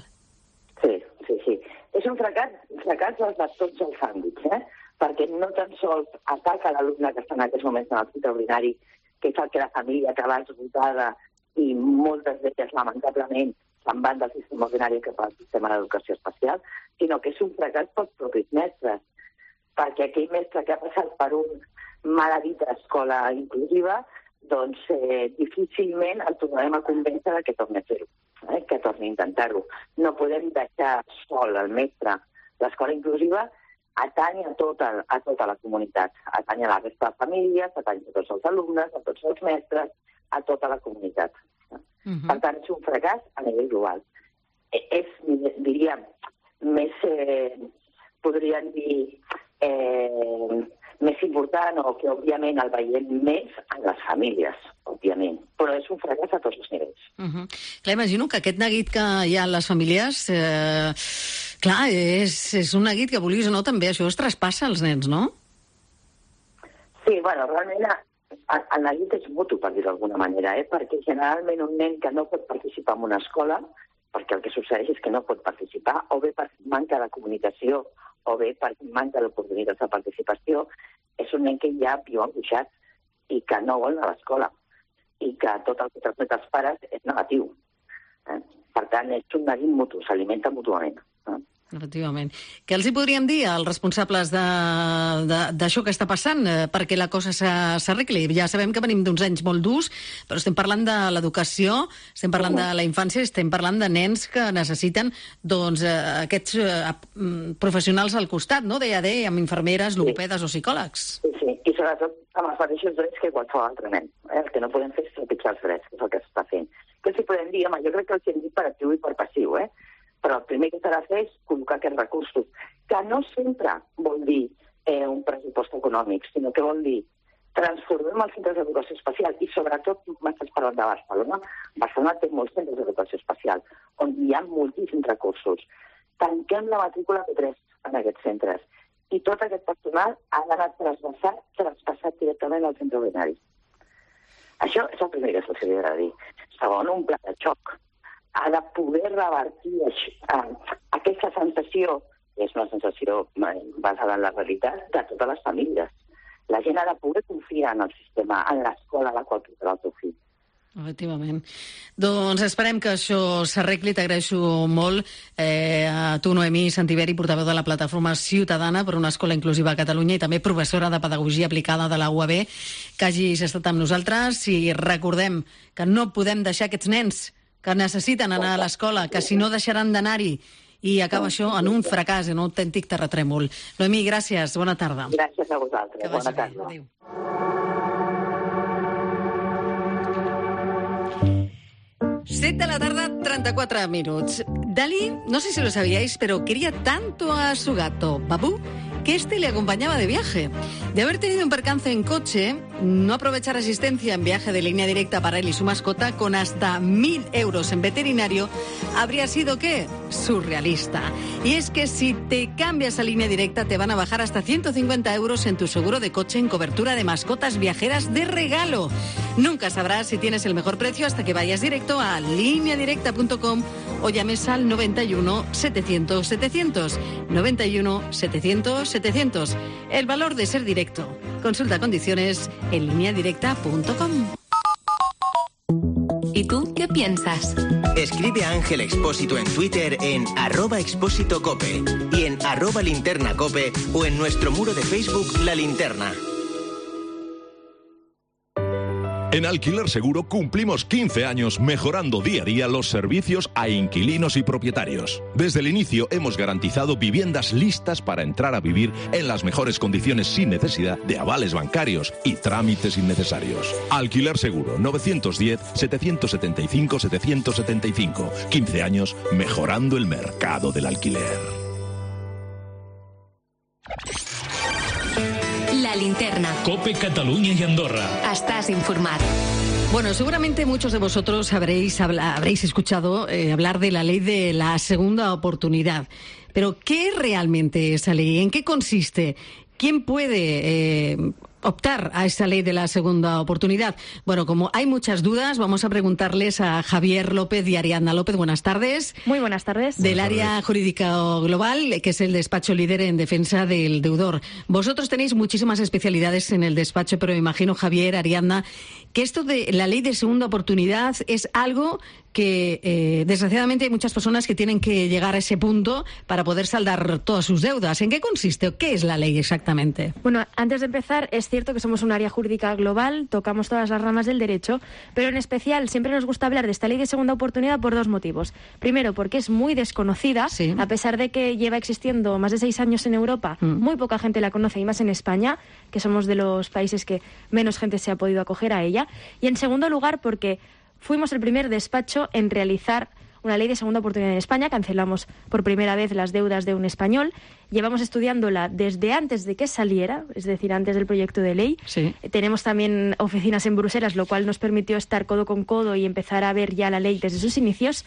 És un fracàs, un fracàs de tots els àmbits, eh? Perquè no tan sols ataca l'alumne que està en aquests moments en el centre ordinari, que és el que la família acaba esgotada i moltes d'elles, lamentablement, se'n van del sistema ordinari cap al sistema d'educació especial, sinó que és un fracàs pels propis mestres, perquè aquell mestre que ha passat per un mala dita escola inclusiva, doncs eh, difícilment el tornarem a convèncer que torni a fer-ho. Eh, que torni a intentar-ho. No podem deixar sol el mestre. L'escola inclusiva atany a tota, a tota la comunitat, atany a la resta de famílies, atany a tots els alumnes, a tots els mestres, a tota la comunitat. Uh-huh. Per tant, és un fracàs a nivell global. És, diríem, més, eh, podríem dir, eh, més important o que, òbviament, el veiem més en les famílies, òbviament. Però és un fracàs a tots els nivells. Uh-huh. Clar, imagino que aquest neguit que hi ha a les famílies, eh, clar, és, és un neguit que, vulguis o no, també això es traspassa als nens, no? Sí, bueno, realment el, el neguit és mutu, per dir d'alguna manera, eh? Perquè generalment un nen que no pot participar en una escola, perquè el que succeeix és que no pot participar, o bé per manca de comunicació, o bé per manca d'oportunitats de participació, és un nen que ja viu angoixat i que no vol anar a l'escola i que tot el que transmet els pares és negatiu. Eh? Per tant, és un neguit mutu, s'alimenta mútuament. Eh? Efectivament. Què els hi podríem dir als responsables d'això que està passant eh, perquè la cosa s'arregli? Ja sabem que venim d'uns anys molt durs, però estem parlant de l'educació, estem parlant de la infància, estem parlant de nens que necessiten doncs, eh, aquests eh, professionals al costat, no? D A D, amb infermeres, logopedes o psicòlegs. Sí, sí, i sobretot amb els mateixos drets que qualsevol altre nen. Eh? El que no podem fer és trepitjar els drets, que és el que s'està fent. Què els hi podem dir? Home, jo crec que els hem dit per actiu i per passiu, eh? Però el primer que s'ha de fer és col·locar aquests recursos, que no sempre vol dir eh, un pressupost econòmic, sinó que vol dir transformem els centres d'educació especial i sobretot, m'estàs parlant de Barcelona, Barcelona té molts centres d'educació especial, on hi ha moltíssims recursos. Tanquem la matrícula P tres en aquests centres i tot aquest personal ha d'anar traspassat, traspassat directament al centre ordinari. Això és el primer que se'ls hauria de dir. Segon, un pla de xoc. Ha de poder revertir això, eh, aquesta sensació, que és una sensació basada en la realitat, de totes les famílies. La gent ha de poder confiar en el sistema, en l'escola a la qual portarà el seu fill. Efectivament. Doncs esperem que això s'arregli. T'agraeixo molt eh, a tu, Noemí Santiberi, portaveu de la Plataforma Ciutadana per una Escola Inclusiva a Catalunya i també professora de Pedagogia Aplicada de la U A B, que hagis estat amb nosaltres i recordem que no podem deixar aquests nens que necessiten anar a l'escola, que si no deixaran d'anar-hi i acaba això en un fracàs, en un autèntic terratrèmol. Noemí, gràcies, bona tarda. Gràcies a vosaltres, bona tarda. Adéu. set de la tarda, treinta-quatre minutos. Dalí, no sé si lo sabíais, pero quería tanto a su gato, Babú, que este le acompañaba de viaje. De haber tenido un percance en coche, no aprovechar asistencia en viaje de línea directa para él y su mascota con hasta mil euros en veterinario, habría sido, ¿qué? Surrealista. Y es que si te cambias a línea directa te van a bajar hasta ciento cincuenta euros en tu seguro de coche en cobertura de mascotas viajeras de regalo. Nunca sabrás si tienes el mejor precio hasta que vayas directo a línea directa punto com o llames al noventa y uno, setecientos, setecientos. noventa y uno, setecientos, setecientos. El valor de ser directo. Consulta condiciones en línea directa punto com. ¿Y tú qué piensas? Escribe a Ángel Expósito en Twitter en arroba expósito cope y en arroba linterna cope o en nuestro muro de Facebook La Linterna. En Alquiler Seguro cumplimos quince años mejorando día a día los servicios a inquilinos y propietarios. Desde el inicio hemos garantizado viviendas listas para entrar a vivir en las mejores condiciones sin necesidad de avales bancarios y trámites innecesarios. Alquiler Seguro, novecientos diez, setecientos setenta y cinco, setecientos setenta y cinco. quince años mejorando el mercado del alquiler. La Linterna. Cope Catalunya y Andorra. Estás informar. Bueno, seguramente muchos de vosotros habréis, habla, habréis escuchado eh, hablar de la ley de la segunda oportunidad. Pero, ¿qué es realmente esa ley? ¿En qué consiste? ¿Quién puede eh, optar a esta ley de la segunda oportunidad? Bueno, como hay muchas dudas, vamos a preguntarles a Javier López y Ariadna López. Buenas tardes. Muy buenas tardes. Del buenas área tardes. jurídica global, que es el despacho líder en defensa del deudor. Vosotros tenéis muchísimas especialidades en el despacho, pero me imagino, Javier, Ariadna, que esto de la ley de segunda oportunidad es algo que eh, desgraciadamente hay muchas personas que tienen que llegar a ese punto para poder saldar todas sus deudas. ¿En qué consiste o qué es la ley exactamente? Bueno, antes de empezar, es cierto que somos un área jurídica global, tocamos todas las ramas del derecho, pero en especial siempre nos gusta hablar de esta ley de segunda oportunidad por dos motivos. Primero, porque es muy desconocida, sí. A pesar de que lleva existiendo más de seis años en Europa, mm. muy poca gente la conoce, y más en España, que somos de los países que menos gente se ha podido acoger a ella. Y en segundo lugar, porque fuimos el primer despacho en realizar una ley de segunda oportunidad en España. Cancelamos por primera vez las deudas de un español. Llevamos estudiándola desde antes de que saliera, es decir, antes del proyecto de ley. Sí. Tenemos también oficinas en Bruselas, lo cual nos permitió estar codo con codo y empezar a ver ya la ley desde sus inicios.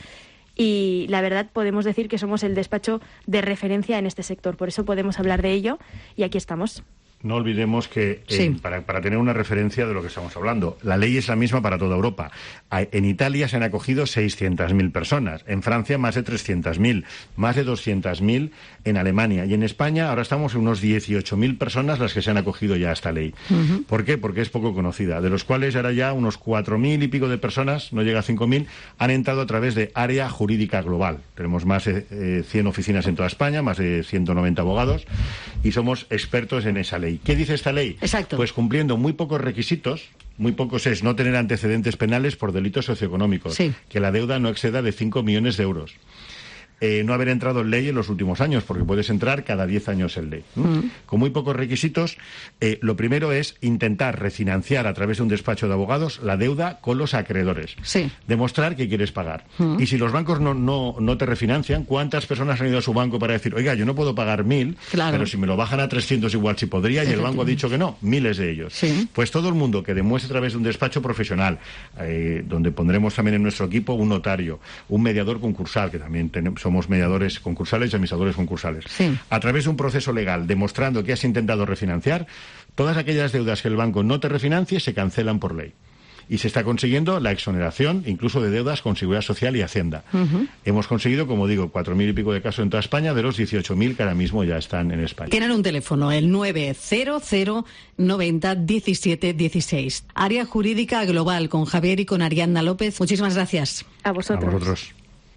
Y la verdad podemos decir que somos el despacho de referencia en este sector. Por eso podemos hablar de ello y aquí estamos. No olvidemos que, sí. eh, para, para tener una referencia de lo que estamos hablando, la ley es la misma para toda Europa. En Italia se han acogido seiscientas mil personas, en Francia más de trescientas mil, más de doscientas mil en Alemania. Y en España ahora estamos en unos dieciocho mil personas las que se han acogido ya a esta ley. Uh-huh. ¿Por qué? Porque es poco conocida, de los cuales ahora ya unos cuatro mil y pico de personas, no llega a cinco mil, han entrado a través de área jurídica global. Tenemos más de eh, cien oficinas en toda España, más de ciento noventa abogados, y somos expertos en esa ley. ¿Qué dice esta ley? Exacto. Pues cumpliendo muy pocos requisitos, muy pocos es no tener antecedentes penales por delitos socioeconómicos, sí. que la deuda no exceda de cinco millones de euros. Eh, no haber entrado en ley en los últimos años, porque puedes entrar cada diez años en ley. ¿no? Mm. Con muy pocos requisitos, eh, lo primero es intentar refinanciar a través de un despacho de abogados la deuda con los acreedores. Sí. Demostrar que quieres pagar. Mm. Y si los bancos no, no, no te refinancian, ¿cuántas personas han ido a su banco para decir, oiga, yo no puedo pagar mil, claro. pero si me lo bajan a trescientos igual sí podría, y el banco ha dicho que no? Miles de ellos. Sí. Pues todo el mundo que demuestre a través de un despacho profesional, eh, donde pondremos también en nuestro equipo un notario, un mediador concursal, que también tenemos, somos mediadores concursales y administradores concursales, sí. a través de un proceso legal demostrando que has intentado refinanciar, todas aquellas deudas que el banco no te refinancie se cancelan por ley. Y se está consiguiendo la exoneración incluso de deudas con Seguridad Social y Hacienda. Uh-huh. Hemos conseguido, como digo, cuatro mil y pico de casos en toda España, de los dieciocho mil que ahora mismo ya están en España. Tienen un teléfono, el nueve cero cero noventa diecisiete dieciséis. Área Jurídica Global, con Javier y con Ariadna López. Muchísimas gracias. A vosotros. A vosotros.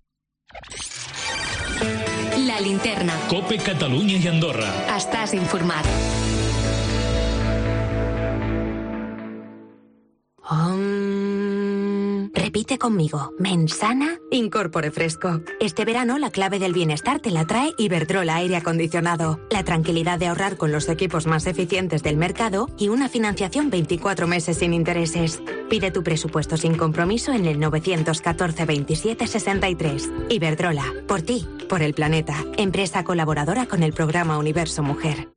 La Linterna. Cope Catalunya i Andorra. Estàs informat. Um, repite. Repite conmigo. Mensana, Incorpore Fresco. Este verano la clave del bienestar te la trae Iberdrola Aire Acondicionado. La tranquilidad de ahorrar con los equipos más eficientes del mercado y una financiación veinticuatro meses sin intereses. Pide tu presupuesto sin compromiso en el nueve uno cuatro, veintisiete, sesenta y tres. Iberdrola. Por ti, por el planeta. Empresa colaboradora con el programa Universo Mujer.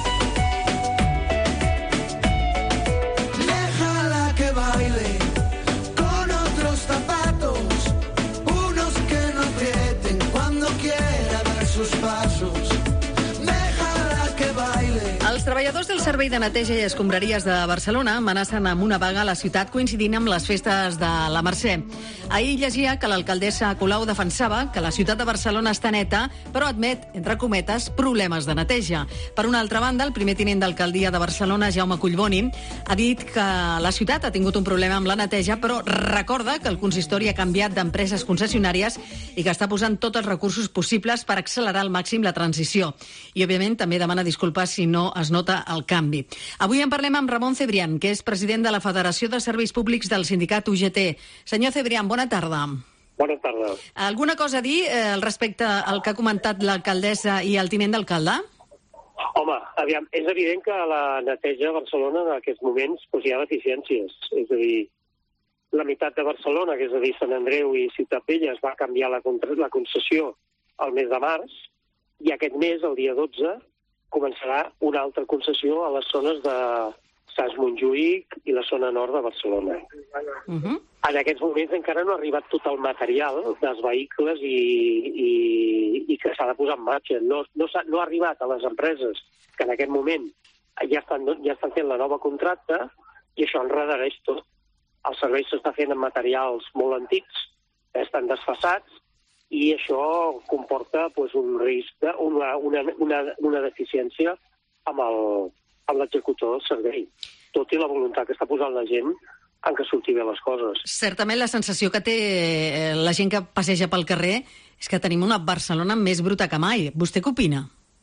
Els treballadors del Servei de Neteja i Escombraries de Barcelona amenacen amb una vaga a la ciutat coincidint amb les festes de la Mercè. Ahir llegia que l'alcaldessa Colau defensava que la ciutat de Barcelona està neta, però admet, entre cometes, problemes de neteja. Per una altra banda, el primer tinent d'alcaldia de Barcelona, Jaume Collboni, ha dit que la ciutat ha tingut un problema amb la neteja, però recorda que el consistori ha canviat d'empreses concessionàries i que està posant tots els recursos possibles per accelerar al màxim la transició. I, òbviament, també demana disculpes si no es nota el canvi. Avui en parlem amb Ramon Cebrián, que és president de la Federació de Serveis Públics del sindicat U G T. Senyor Cebrián, bona tarda. Bona tarda. Alguna cosa a dir eh, respecte al que ha comentat l'alcaldessa i el tinent d'alcalde? Home, aviam, és evident que a la neteja a Barcelona en aquests moments doncs, hi ha deficiències. És a dir, la meitat de Barcelona, que és a dir, Sant Andreu i Ciutat Vella, es va canviar la, la concessió al mes de març, i aquest mes, el dia dotze, començarà una altra concessió a les zones de Sants Montjuïc i la zona nord de Barcelona. Uh-huh. En aquests moments encara no ha arribat tot el material dels vehicles i, i, i que s'ha de posar en marxa. No, no, ha, no ha arribat a les empreses que en aquest moment ja estan, ja estan fent la nova contracte i això enredareix tot. El servei s'està fent amb materials molt antics, estan desfasats, i això comporta pues, un risc, de, una, una, una, una deficiència amb el, amb l'executor del servei, tot i la voluntat que està posant la gent en que surti bé les coses. Certament la sensació que té la gent que passeja pel carrer és que tenim una Barcelona més bruta que mai. Vostè què opina?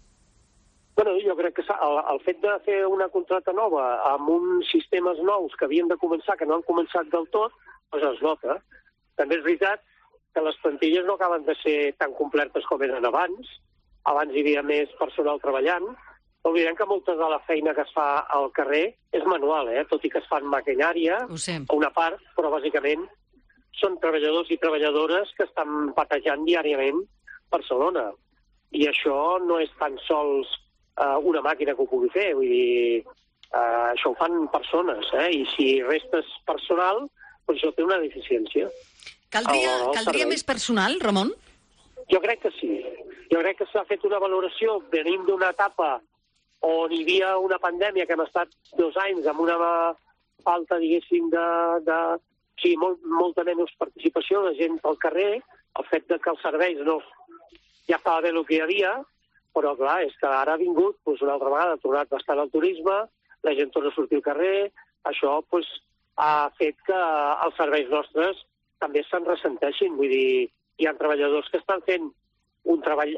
Bueno, jo crec que el, el fet de fer una contracta nova amb uns sistemes nous que havien de començar, que no han començat del tot, doncs es nota. També és veritat que les plantilles no acaben de ser tan completes com eren abans. Abans hi havia més personal treballant. No oblidem que molta de la feina que es fa al carrer és manual, eh? Tot i que es fa en maquinària, una part, però bàsicament són treballadors i treballadores que estan patejant diàriament Barcelona. I això no és tan sols uh, una màquina que ho pugui fer, vull dir, uh, això ho fan persones, eh? I si restes personal, doncs això té una deficiència. Caldria, caldria més personal, Ramon? Jo crec que sí. Jo crec que s'ha fet una valoració venint d'una etapa on hi havia una pandèmia que hem estat dos anys amb una falta, diguéssim, de, de sí, molt, molta menys participació de gent al carrer, el fet de que els serveis no ja estava bé el que hi havia, però clar, és que ara ha vingut doncs, una altra vegada, ha tornat bastant al turisme, la gent torna a sortir al carrer, això doncs, ha fet que els serveis nostres també se'n ressenteixin. Vull dir, hi ha treballadors que estan fent un treball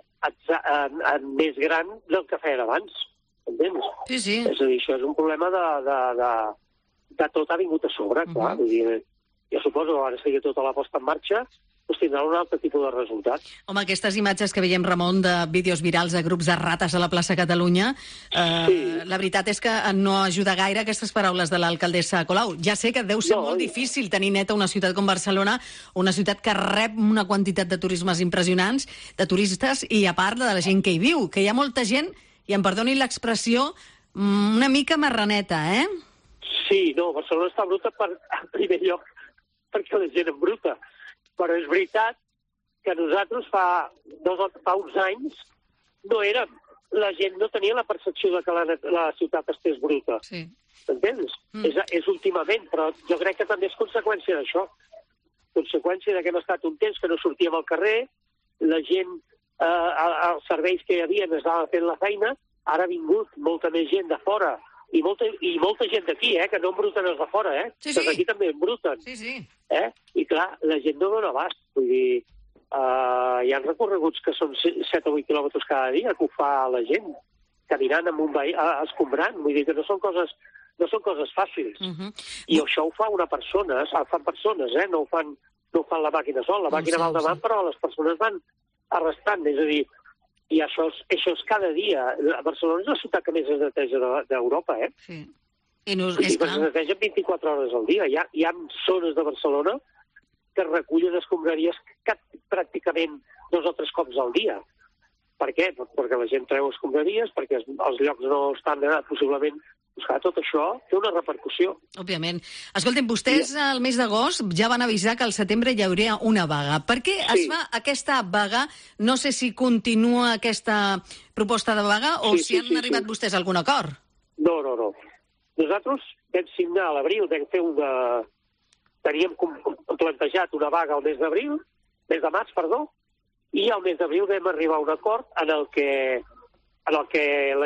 més gran del que feien abans. Entens? Sí, sí. És a dir, això és un problema de, de, de, de tot ha vingut a sobre, clar. Uh-huh. Vull dir, jo suposo que ara estigui tota la posta en marxa, doncs tindrà un altre tipus de resultat. Home, aquestes imatges que veiem, Ramon, de vídeos virals de grups de rates a la plaça Catalunya, eh, sí. La veritat és que no ajuda gaire aquestes paraules de l'alcaldessa Colau. Ja sé que deu ser no, molt difícil tenir neta una ciutat com Barcelona, una ciutat que rep una quantitat de turismes impressionants, de turistes, i a part de la gent que hi viu, que hi ha molta gent, i em perdoni l'expressió, una mica marraneta, eh? Sí, no, Barcelona està bruta per, en primer lloc perquè la gent és bruta. Però és veritat que nosaltres fa, dos, fa uns anys no érem, la gent no tenia la percepció de que la, la ciutat estés bruta. Sí. Entens? Mm. És, és últimament, però jo crec que també és conseqüència d'això. Conseqüència de que hem estat un temps que no sortíem al carrer, la gent, eh, els serveis que hi havia estaven fent la feina, ara ha vingut molta més gent de fora, i molta, i molta gent d'aquí, eh, que no embruten els de fora, eh? Sí, sí. Que d'aquí també embruten. Sí, sí. Eh? I clar, la gent no dona abast. Vull dir, uh, hi ha recorreguts que són set o vuit quilòmetres cada dia que ho fa la gent, caminant amb un veí, uh, escombrant. Vull dir que no són coses no són coses fàcils. Uh-huh. I això ho fa una persona, ho fan persones, eh? no, ho fan, no ho fan la màquina sol, la màquina va al davant, però les persones van arrestant, és a dir, i això és, això és cada dia. Barcelona és la ciutat que més es neteja d'Europa, eh? Sí. I, no, I es netegen vint-i-quatre hores al dia. Hi ha, hi ha zones de Barcelona que recullen escombraries pràcticament dos o tres cops al dia. Per què? Perquè la gent treu escombraries, perquè els llocs no estan possiblement... Pues clar, tot això té una repercussió. Òbviament. Escolten, vostès al mes d'agost ja van avisar que al setembre hi hauria una vaga. Per què sí. es fa aquesta vaga? No sé si continua aquesta proposta de vaga o sí, si han sí, arribat sí. vostès a algun acord. No, no, no. Nosaltres vam signar a l'abril, vam fer una... Teníem plantejat una vaga al mes d'abril, mes de maig, perdó, i al mes d'abril vam arribar a un acord en el que, en el que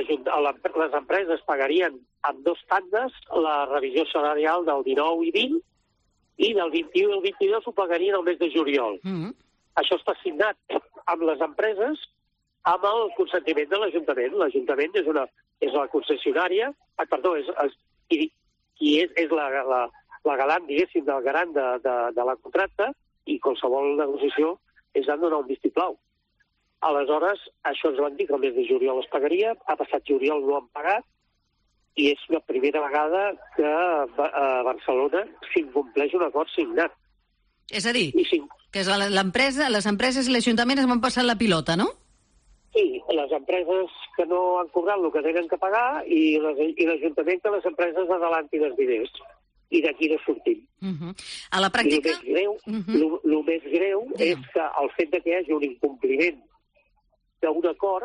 les empreses pagarien amb dos tandes la revisió salarial del dinou i vint, i del vint-i-u i el vint-i-dos ho pagarien el mes de juliol. Mm-hmm. Això està signat amb les empreses amb el consentiment de l'Ajuntament. L'Ajuntament és, una, és la concessionària, ah, perdó, és, és, i, i és, és la, la, la galant, diguéssim, del garant de, de, de la contracta, i qualsevol negociació és de donar un vistiplau. Aleshores, això ens van dir que el mes de juliol es pagaria, ha passat juliol, no han pagat, i és la primera vegada que a Barcelona s'incompleix un acord signat. És a dir, sí. que l'empresa, les empreses i l'Ajuntament es van passar la pilota, no? Sí, les empreses que no han cobrat el que tenen que pagar i l'Ajuntament que les empreses adelantin els diners. I d'aquí no sortim. Uh-huh. A la pràctica... El més greu, uh-huh. lo més greu yeah. és que el fet de que hi hagi un incompliment d'un acord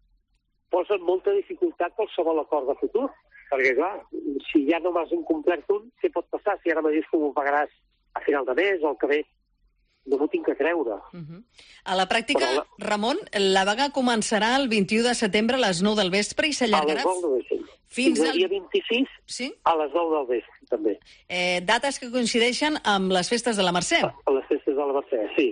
posa molta dificultat qualsevol acord de futur. Perquè, clar, si ja no m'has incomplert un, què pot passar? Si ara me dius que m'ho pagaràs a final de mes o el que ve, no m'ho tinc que creure. Uh-huh. A la pràctica, la... Ramon, la vaga començarà el vint-i-u de setembre a les nou del vespre i s'allargarà... A les nou del vespre. Fins al dia vint-i-sis, sí? A les nou del vespre, també. Eh, dates que coincideixen amb les festes de la Mercè. A les festes de la Mercè, sí.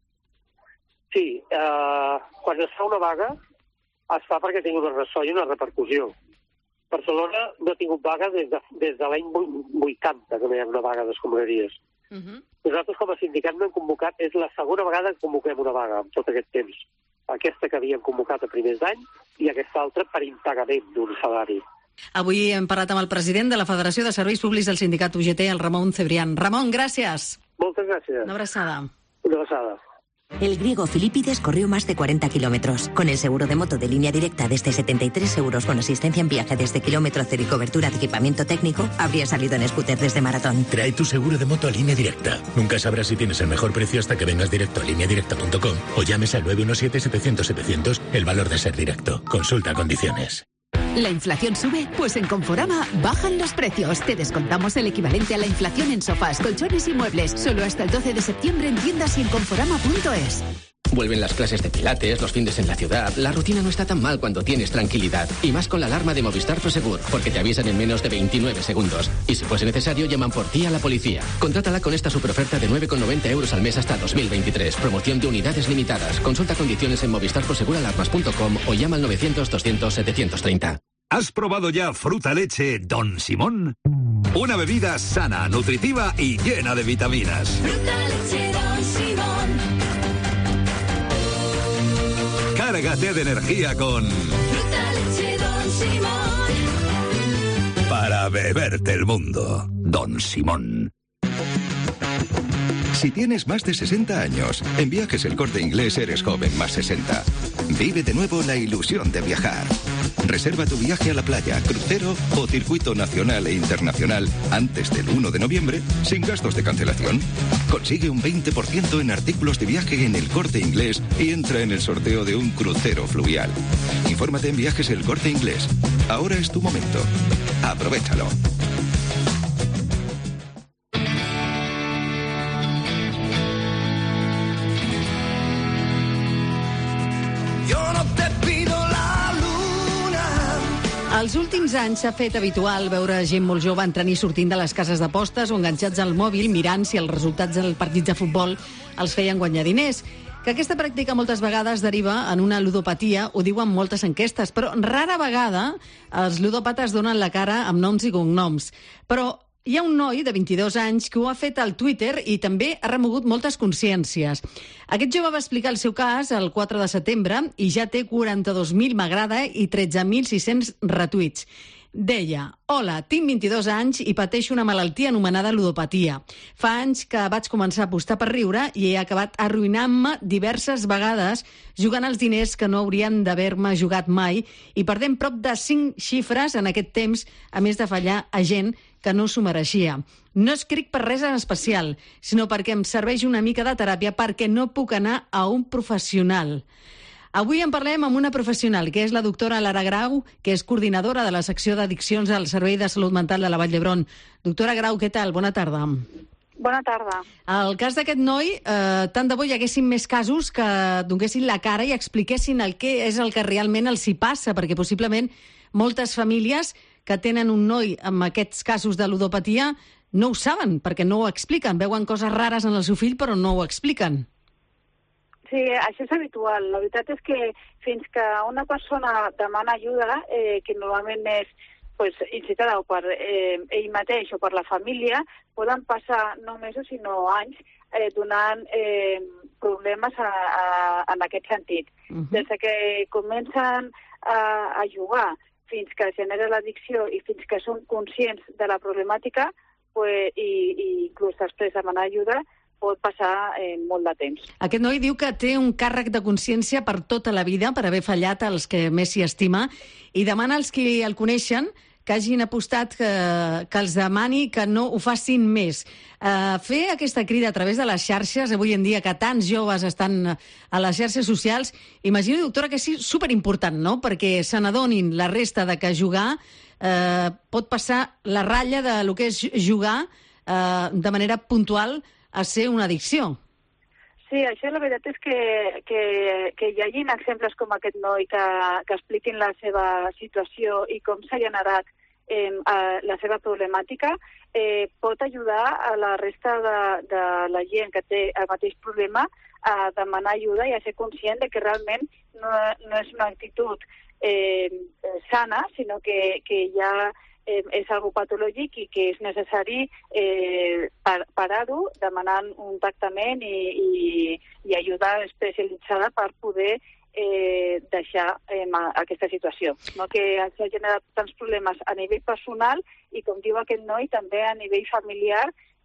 Sí, eh, quan es fa una vaga, es fa perquè tingui una ressò i una repercussió. Barcelona no ha tingut vaga des de, des de l'any vuitanta, que no hi ha una vaga d'escombraries. Uh-huh. Nosaltres, com a sindicat, no hem convocat, és la segona vegada que convoquem una vaga en tot aquest temps. Aquesta que havíem convocat a primers d'any i aquesta altra per impagament d'un salari. Avui hem parlat amb el president de la Federació de Serveis Públics del Sindicat U G T, el Ramon Cebrián. Ramon, gràcies. Moltes gràcies. Una abraçada. Una abraçada. El griego Filipides corrió más de cuarenta kilómetros. Con el seguro de moto de línea directa desde setenta y tres euros con asistencia en viaje desde kilómetro cero y cobertura de equipamiento técnico, habría salido en scooter desde Maratón. Trae tu seguro de moto a Línea Directa. Nunca sabrás si tienes el mejor precio hasta que vengas directo a línea directa punto com o llames al nueve uno siete, setecientos, setecientos, el valor de ser directo. Consulta condiciones. ¿La inflación sube? Pues en Conforama bajan los precios. Te descontamos el equivalente a la inflación en sofás, colchones y muebles. Solo hasta el doce de septiembre en tiendas y en conforama punto es. Vuelven las clases de pilates, los fines en la ciudad. La rutina no está tan mal cuando tienes tranquilidad. Y más con la alarma de Movistar Prosegur, porque te avisan en menos de veintinueve segundos. Y si fuese necesario, llaman por ti a la policía. Contrátala con esta superoferta de nueve con noventa euros al mes hasta dos mil veintitrés. Promoción de unidades limitadas. Consulta condiciones en movistar prosegur alarmas punto com o llama al novecientos, doscientos, setecientos treinta. ¿Has probado ya fruta leche Don Simón? Una bebida sana, nutritiva y llena de vitaminas. Fruta leche Don Simón. Cárgate de energía con... Fruta leche Don Simón. Para beberte el mundo, Don Simón. Si tienes más de sesenta años, en Viajes El Corte Inglés eres joven más sesenta. Vive de nuevo la ilusión de viajar. Reserva tu viaje a la playa, crucero o circuito nacional e internacional antes del uno de noviembre sin gastos de cancelación. Consigue un veinte por ciento en artículos de viaje en El Corte Inglés y entra en el sorteo de un crucero fluvial. Infórmate en Viajes El Corte Inglés. Ahora es tu momento. Aprovechalo. Els últims anys s'ha fet habitual veure gent molt jove entrant i sortint de les cases d'apostes o enganxats al mòbil mirant si els resultats del partit de futbol els feien guanyar diners. Que aquesta pràctica moltes vegades deriva en una ludopatia, ho diuen moltes enquestes, però rara vegada els ludòpates donen la cara amb noms i cognoms. Però hi ha un noi de vint-i-dos anys que ho ha fet al Twitter i també ha remogut moltes consciències. Aquest jove va explicar el seu cas el quatre de setembre i ja té quaranta-dos mil m'agrada i tretze mil sis-cents retuits. Deia: hola, tinc vint-i-dos anys i pateixo una malaltia anomenada ludopatia. Fa anys que vaig començar a apostar per riure i he acabat arruïnant-me diverses vegades jugant els diners que no haurien d'haver-me jugat mai i perdent prop de cinc xifres en aquest temps, a més de fallar a gent que no s'ho mereixia. No escric per res en especial, sinó perquè em serveix una mica de teràpia perquè no puc anar a un professional. Avui en parlem amb una professional, que és la doctora Lara Grau, que és coordinadora de la secció d'addiccions al Servei de Salut Mental de la Vall d'Hebron. Doctora Grau, què tal? Bona tarda. Bona tarda. El cas d'aquest noi, eh, tant de bo hi haguessin més casos que donessin la cara i expliquessin el que és el que realment els hi passa, perquè possiblement moltes famílies que tenen un noi amb aquests casos de ludopatia no ho saben, perquè no ho expliquen. Veuen coses rares en el seu fill, però no ho expliquen. Sí, això és habitual. La veritat és que fins que una persona demana ajuda, eh, que normalment és pues, incitada o per eh, ell mateix o per la família, poden passar no mesos sinó anys eh, donant eh, problemes a, a, en aquest sentit. Uh-huh. Des que comencen a, a jugar fins que genera l'addicció i fins que són conscients de la problemàtica pues, i, i inclús després demanar ajuda, pot passar eh, molt de temps. Aquest noi diu que té un càrrec de consciència per tota la vida, per haver fallat als que més s'hi estima, i demana als qui el coneixen que hagin apostat que, que els demani que no ho facin més. Uh, fer aquesta crida a través de les xarxes, avui en dia que tants joves estan a les xarxes socials, imagino, doctora, que és superimportant, no?, perquè se n'adonin la resta de que jugar uh, pot passar la ratlla de lo que és jugar uh, de manera puntual a ser una addicció. Sí, això la veritat és que, que, que hi hagin exemples com aquest noi que, que expliquin la seva situació i com s'ha generat eh, la seva problemàtica, eh, pot ajudar a la resta de, de la gent que té el mateix problema a demanar ajuda i a ser conscient de que realment no, no és una actitud eh, sana, sinó que, que ja Eh, és algo patològic i que és necessari eh, par parar-ho demanant un tractament i, i, i ajuda especialitzada per poder eh, deixar eh, aquesta situació. No? Que s'ha generat tants problemes a nivell personal i, com diu aquest noi, també a nivell familiar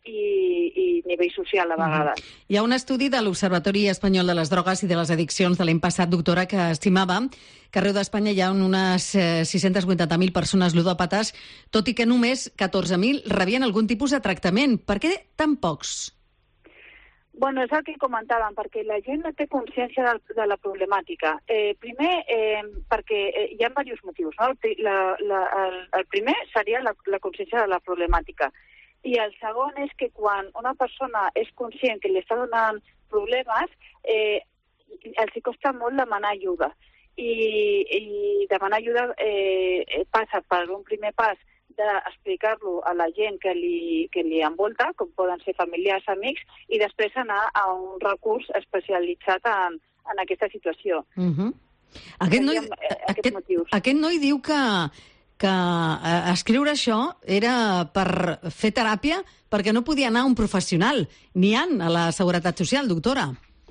i, i nivell social a vegades. Mm. Hi ha un estudi de l'Observatori Espanyol de les Drogues i de les Addiccions de l'any passat, doctora, que estimava que arreu d'Espanya hi ha unes eh, sis-centes vuitanta mil persones ludòpates, tot i que només catorze mil rebien algun tipus de tractament. Per què tan pocs? Bueno, és el que comentàvem, perquè la gent no té consciència de, de la problemàtica. Eh, primer, eh, perquè eh, hi ha diversos motius, no? La, la, el, el primer seria la, la consciència de la problemàtica. I el segon és que quan una persona és conscient que li està donant problemes, eh, els costa molt demanar ajuda. I, i demanar ajuda eh, passa per un primer pas d'explicar-lo a la gent que li, que li envolta, com poden ser familiars, amics, i després anar a un recurs especialitzat en, en aquesta situació. Uh-huh. Aquest, noi, aquest, aquest noi diu que que eh, escriure això era per fer teràpia perquè no podia anar a un professional. N'hi ha a la Seguretat Social, doctora?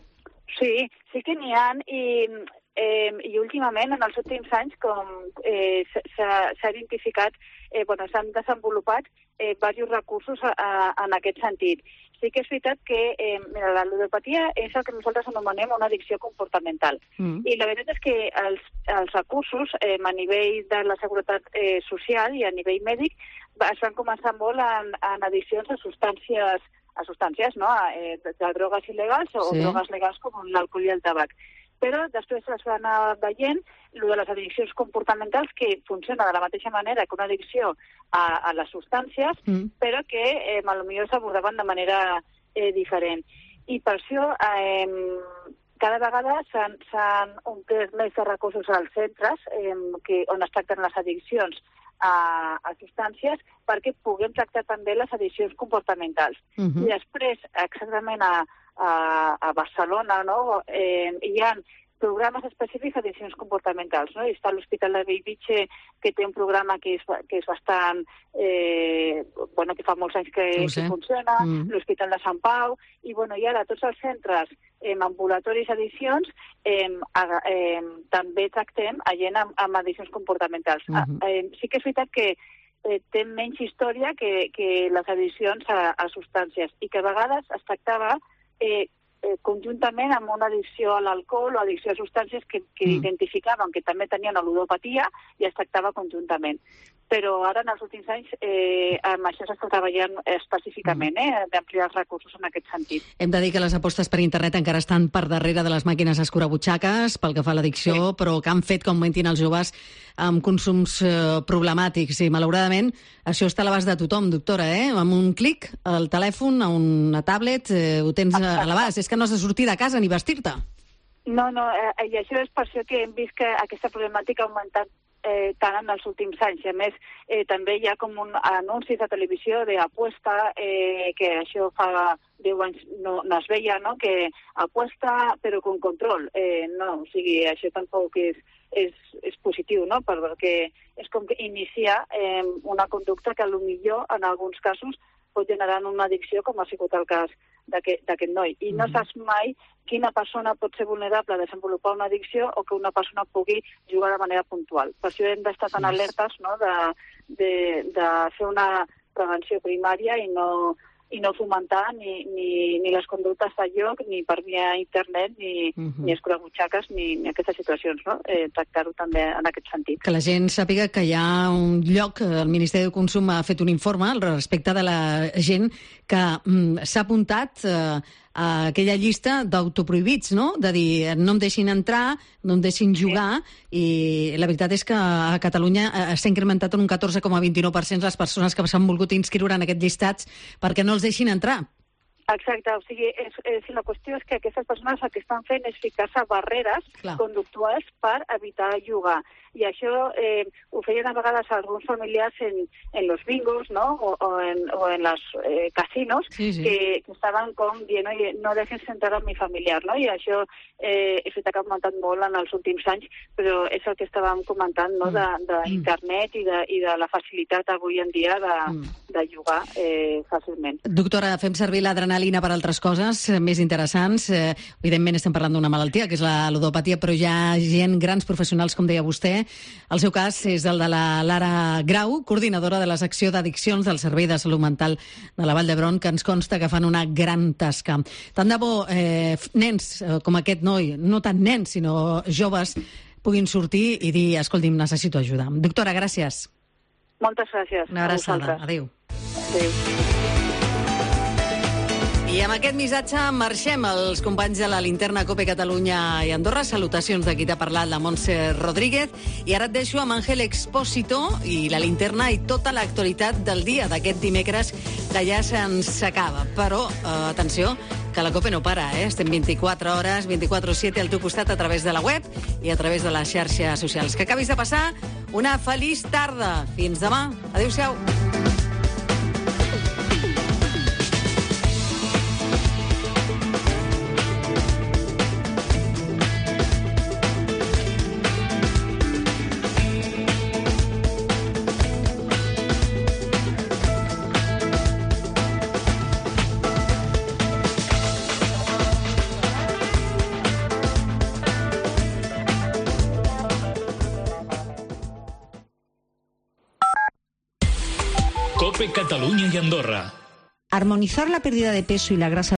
Sí, sí que n'hi ha i, eh, i últimament, en els últims anys, com eh, s'ha identificat, eh, bueno, s'han desenvolupat eh, diversos recursos a, a, en aquest sentit. Sí que és veritat que eh, mira, la ludopatia és el que nosaltres anomenem una addicció comportamental. Mm. I la veritat és que els, els recursos eh, a nivell de la seguretat eh, social i a nivell mèdic es van començar molt en, en addiccions a substàncies, a substàncies no? a, eh, de, de drogues il·legals o sí. drogues legals com l'alcohol i el tabac. Però després es va anar veient el de les addiccions comportamentals que funciona de la mateixa manera que una addicció a, a les substàncies, mm. però que eh, potser s'abordaven de manera eh, diferent. I per això eh, cada vegada s'han omplert més de recursos als centres eh, que, on es tracten les addiccions a, a substàncies perquè puguem tractar també les addiccions comportamentals. Mm-hmm. I després, exactament a, a, a Barcelona, no? Eh, hi ha programes específics d'addiccions comportamentals, no? I està l'Hospital de Bellvitge, que té un programa que és, que és bastant... Eh, bueno, que fa molts anys que, que funciona, mm. l'Hospital de Sant Pau, i, bueno, i ara tots els centres eh, ambulatoris d'addiccions eh, eh, també tractem a gent amb, amb addiccions comportamentals. Mm-hmm. Eh, sí que és veritat que eh, té menys història que, que les addiccions a, a substàncies, i que a vegades es tractava eh, Eh, conjuntament amb una addicció a l'alcohol o addicció a substàncies que, que mm. identificaven que també tenien una ludopatia i es tractava conjuntament. Però ara, en els últims anys, eh, amb això s'està treballant específicament, eh, d'ampliar els recursos en aquest sentit. Hem de dir que les apostes per internet encara estan per darrere de les màquines escurabutxaques pel que fa a l'addicció, sí. però que han fet que augmentin els joves amb consums eh, problemàtics. I, malauradament, això està a l'abast de tothom, doctora, eh? Amb un clic, al telèfon, a una tablet, eh, ho tens a l'abast. És que no has de sortir de casa ni vestir-te. No, no, eh, i això és per això que hem vist que aquesta problemàtica ha augmentat eh, tant en els últims anys. A més, eh, també hi ha com un anuncis de televisió d'aposta, eh, que això fa deu anys no, no es veia, no?, que aposta però con control. Eh, no, o sigui, això tampoc és, és, és positiu, no?, perquè és com que inicia eh, una conducta que potser en alguns casos pot generar una addicció, com ha sigut el cas d'aquest noi. I no saps mai quina persona pot ser vulnerable a desenvolupar una addicció o que una persona pugui jugar de manera puntual. Per això hem d'estar tan alertes, no?, de, de, de fer una prevenció primària i no, i no fomentar ni, ni, ni les conductes de lloc, ni per via internet, ni, uh-huh. ni escurabutxaques, ni, ni aquestes situacions, no? Eh, tractar-ho també en aquest sentit. Que la gent sàpiga que hi ha un lloc, el Ministeri de Consum ha fet un informe al respecte de la gent que mm, s'ha apuntat eh, a aquella llista d'autoprohibits, no? De dir, no em deixin entrar, no em deixin jugar, sí. I la veritat és que a Catalunya s'ha incrementat en un catorze coma vint-i-nou per cent les persones que s'han volgut inscriure en aquests llistats perquè no els deixin entrar. Exacte, o sigui, és, és, la qüestió és que aquestes persones el que estan fent és ficar-se barreres Clar. conductuals per evitar jugar. I això eh, ho feien a vegades alguns familiars en, en los bingos, no?, o, o en, o en los eh, casinos, sí, sí. Que, que estaven com dient, oye, no deixes entrar a mi familiar, no?, i això eh, és que ha augmentat molt en els últims anys, però és el que estàvem comentant, no?, d'internet i, de, i de la facilitat avui en dia de, de jugar eh, fàcilment. Doctora, fem servir l'adrenalina per altres coses eh, més interessants. Eh, evidentment estem parlant d'una malaltia, que és la ludopatia, però hi ha gent, grans professionals, com deia vostè. El seu cas és el de la Lara Grau, coordinadora de la secció d'addiccions del Servei de Salut Mental de la Vall d'Hebron, que ens consta que fan una gran tasca. Tant de bo eh, nens eh, com aquest noi, no tant nens, sinó joves, puguin sortir i dir, escolti'm, necessito ajuda. Doctora, gràcies. Moltes gràcies. Una abraçada. Adéu. Adéu. I amb aquest missatge marxem els companys de la Linterna COPE Catalunya i Andorra. Salutacions de qui t'ha parlat, la Montse Rodríguez. I ara et deixo amb Ángel Expósito i la Linterna i tota l'actualitat del dia d'aquest dimecres, que ja se'ns acaba. Però, eh, atenció, que la COPE no para, eh? Estem vint-i-quatre hores, vint-i-quatre siete al teu costat a través de la web i a través de les xarxes socials. Que acabis de passar una feliç tarda. Fins demà. Adéu-siau. COPE Catalunya y Andorra. Armonizar la pérdida de peso y la grasa